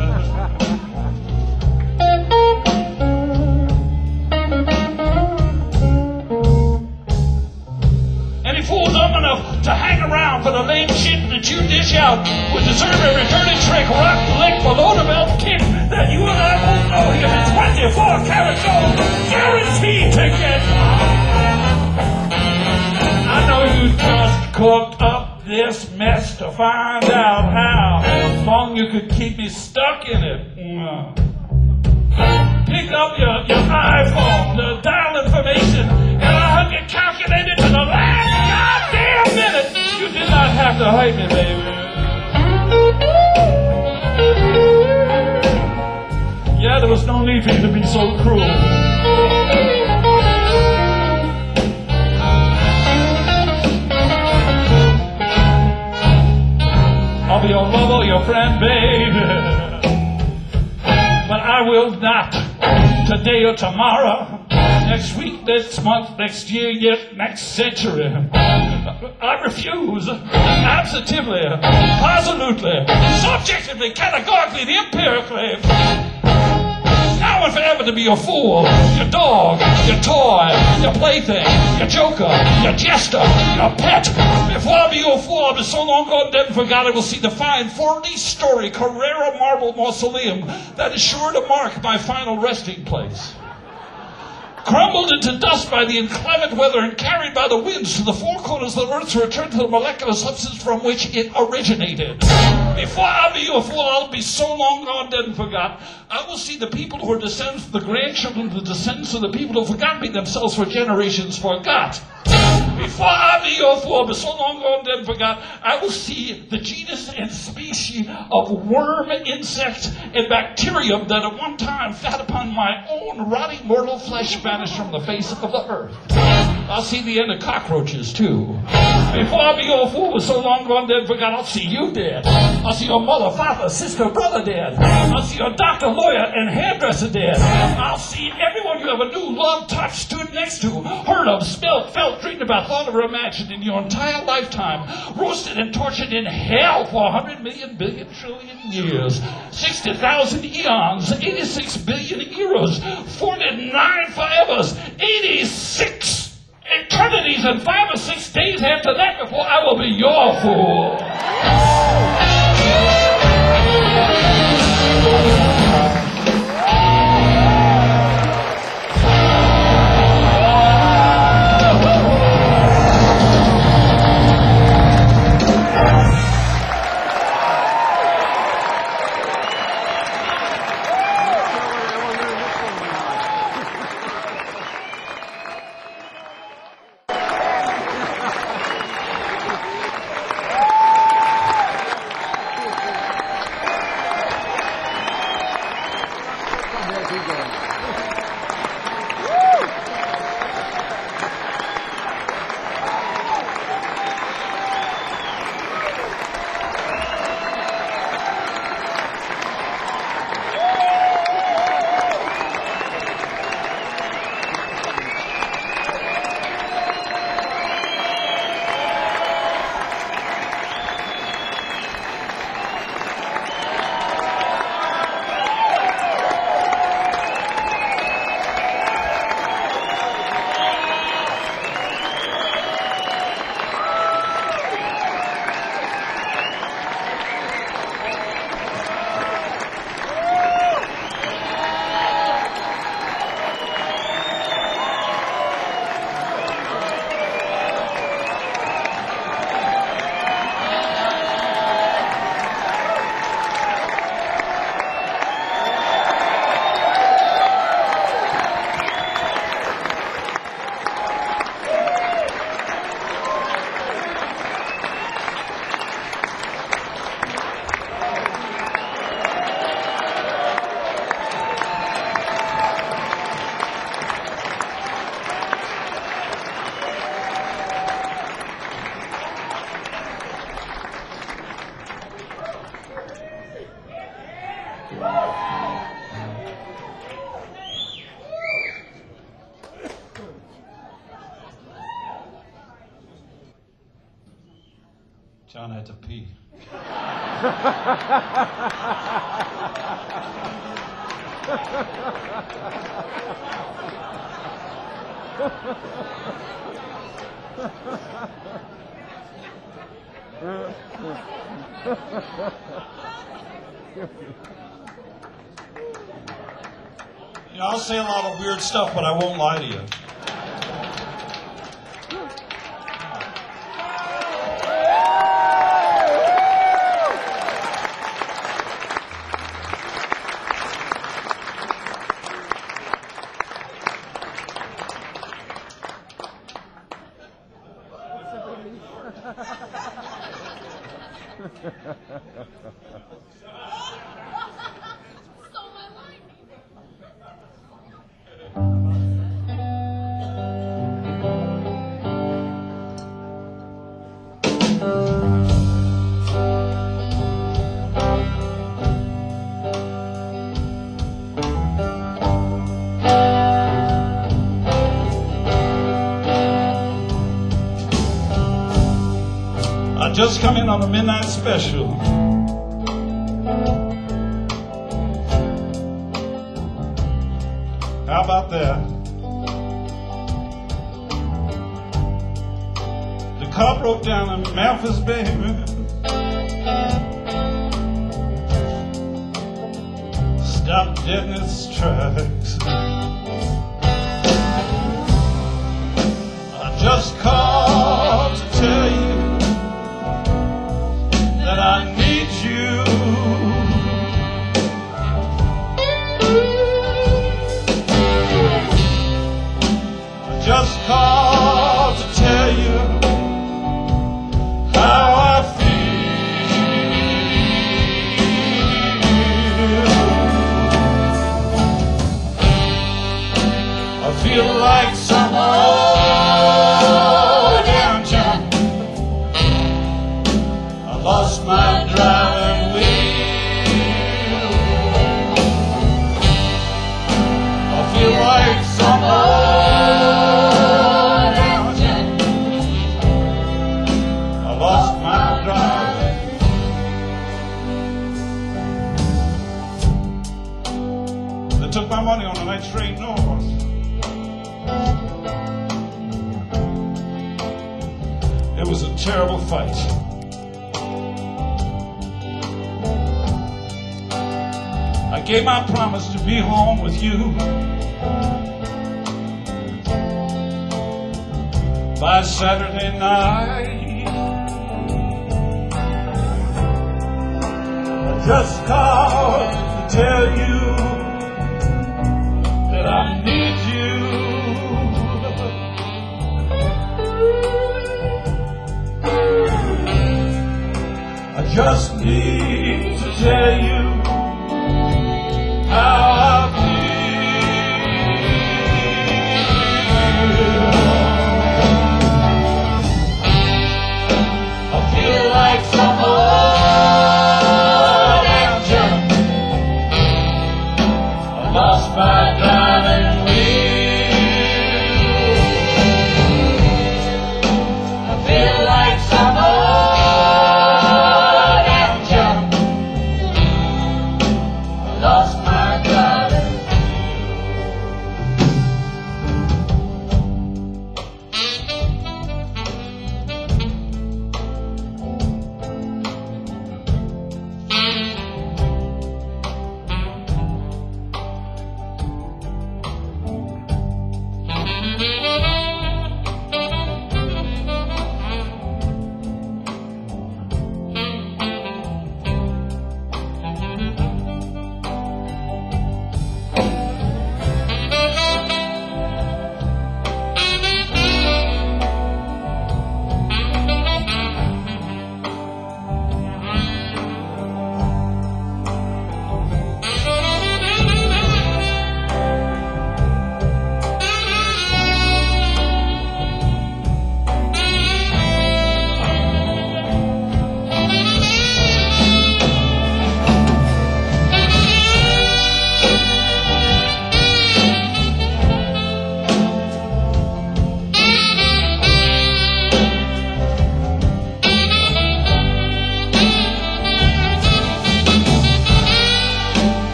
Any fool dumb enough to hang around for the lame shit that you dish out would deserve every dirty trick, rock, lick, below the belt kick that you and I both know here in twenty-four karat gold, guaranteed to get. I know you just cooked up this mess to find out how long you could keep me stuck in it. Mm. Pick up your, your iPhone, the dial information, and I'll have you calculated to the last goddamn minute. You did not have to hurt me, baby. Yeah, there was no need for you to be so cruel. I'll be your lover, your friend, baby. But I will not today or tomorrow, next week, next month, next year, yet next century. I refuse, absolutely, positively, subjectively, categorically, empirically, now and forever to be your fool, your dog, your toy, your plaything, your joker, your jester, your pet. Before I be your fool, I'll be so long gone dead and forgot, I will see the fine forty-story Carrera marble mausoleum that is sure to mark my final resting place. Crumbled into dust by the inclement weather and carried by the winds to the four corners of the earth to return to the molecular substance from which it originated. Before I be your fool, I'll be so long gone dead and forgot, I will see the people who are descendants of the grandchildren of the descendants of the people who forgot me themselves for generations forgot. Before I be your fool, I'll be so long gone dead and forgot, I will see the genus and species of worm, insect, and bacterium that at one time fed upon my own rotting mortal flesh vanished from the face of the earth. I'll see the end of cockroaches, too. Before I be your fool, was so long gone dead and forgot, I'll see you dead. I'll see your mother, father, sister, brother dead. I'll see your doctor, lawyer, and hairdresser dead. I'll see everyone you ever knew, loved, touched, stood next to, heard of, smelled, felt, dreamed about, thought of, or imagined in your entire lifetime, roasted and tortured in hell for a hundred million billion trillion years, sixty thousand eons, eighty-six billion eras, forty-nine forevers, eighty-six eternities, and five or six days after that before I will be your fool. John had to pee. You know, I'll say a lot of weird stuff, but I won't lie to you. I just come in on a midnight special. How about that? The car broke down in Memphis, baby. Stopped dead in its tracks. I just called to tell you that I need you. I just called to tell you how I feel. I feel like some old young chum. I lost my driving wheel. I feel like some old young chum. I lost my driving. They took my money on the night train north. It was a terrible fight. I gave my promise to be home with you by Saturday night. I just called to tell you that I need you. I just need to tell you how I feel. I feel like some old young chum.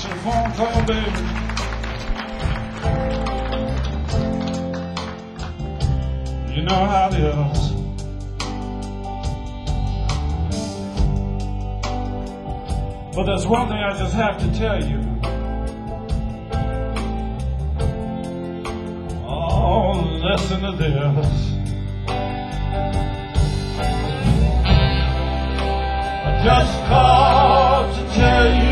phone call, baby. You know how it is. But there's one thing I just have to tell you. Oh, listen to this. I just called to tell you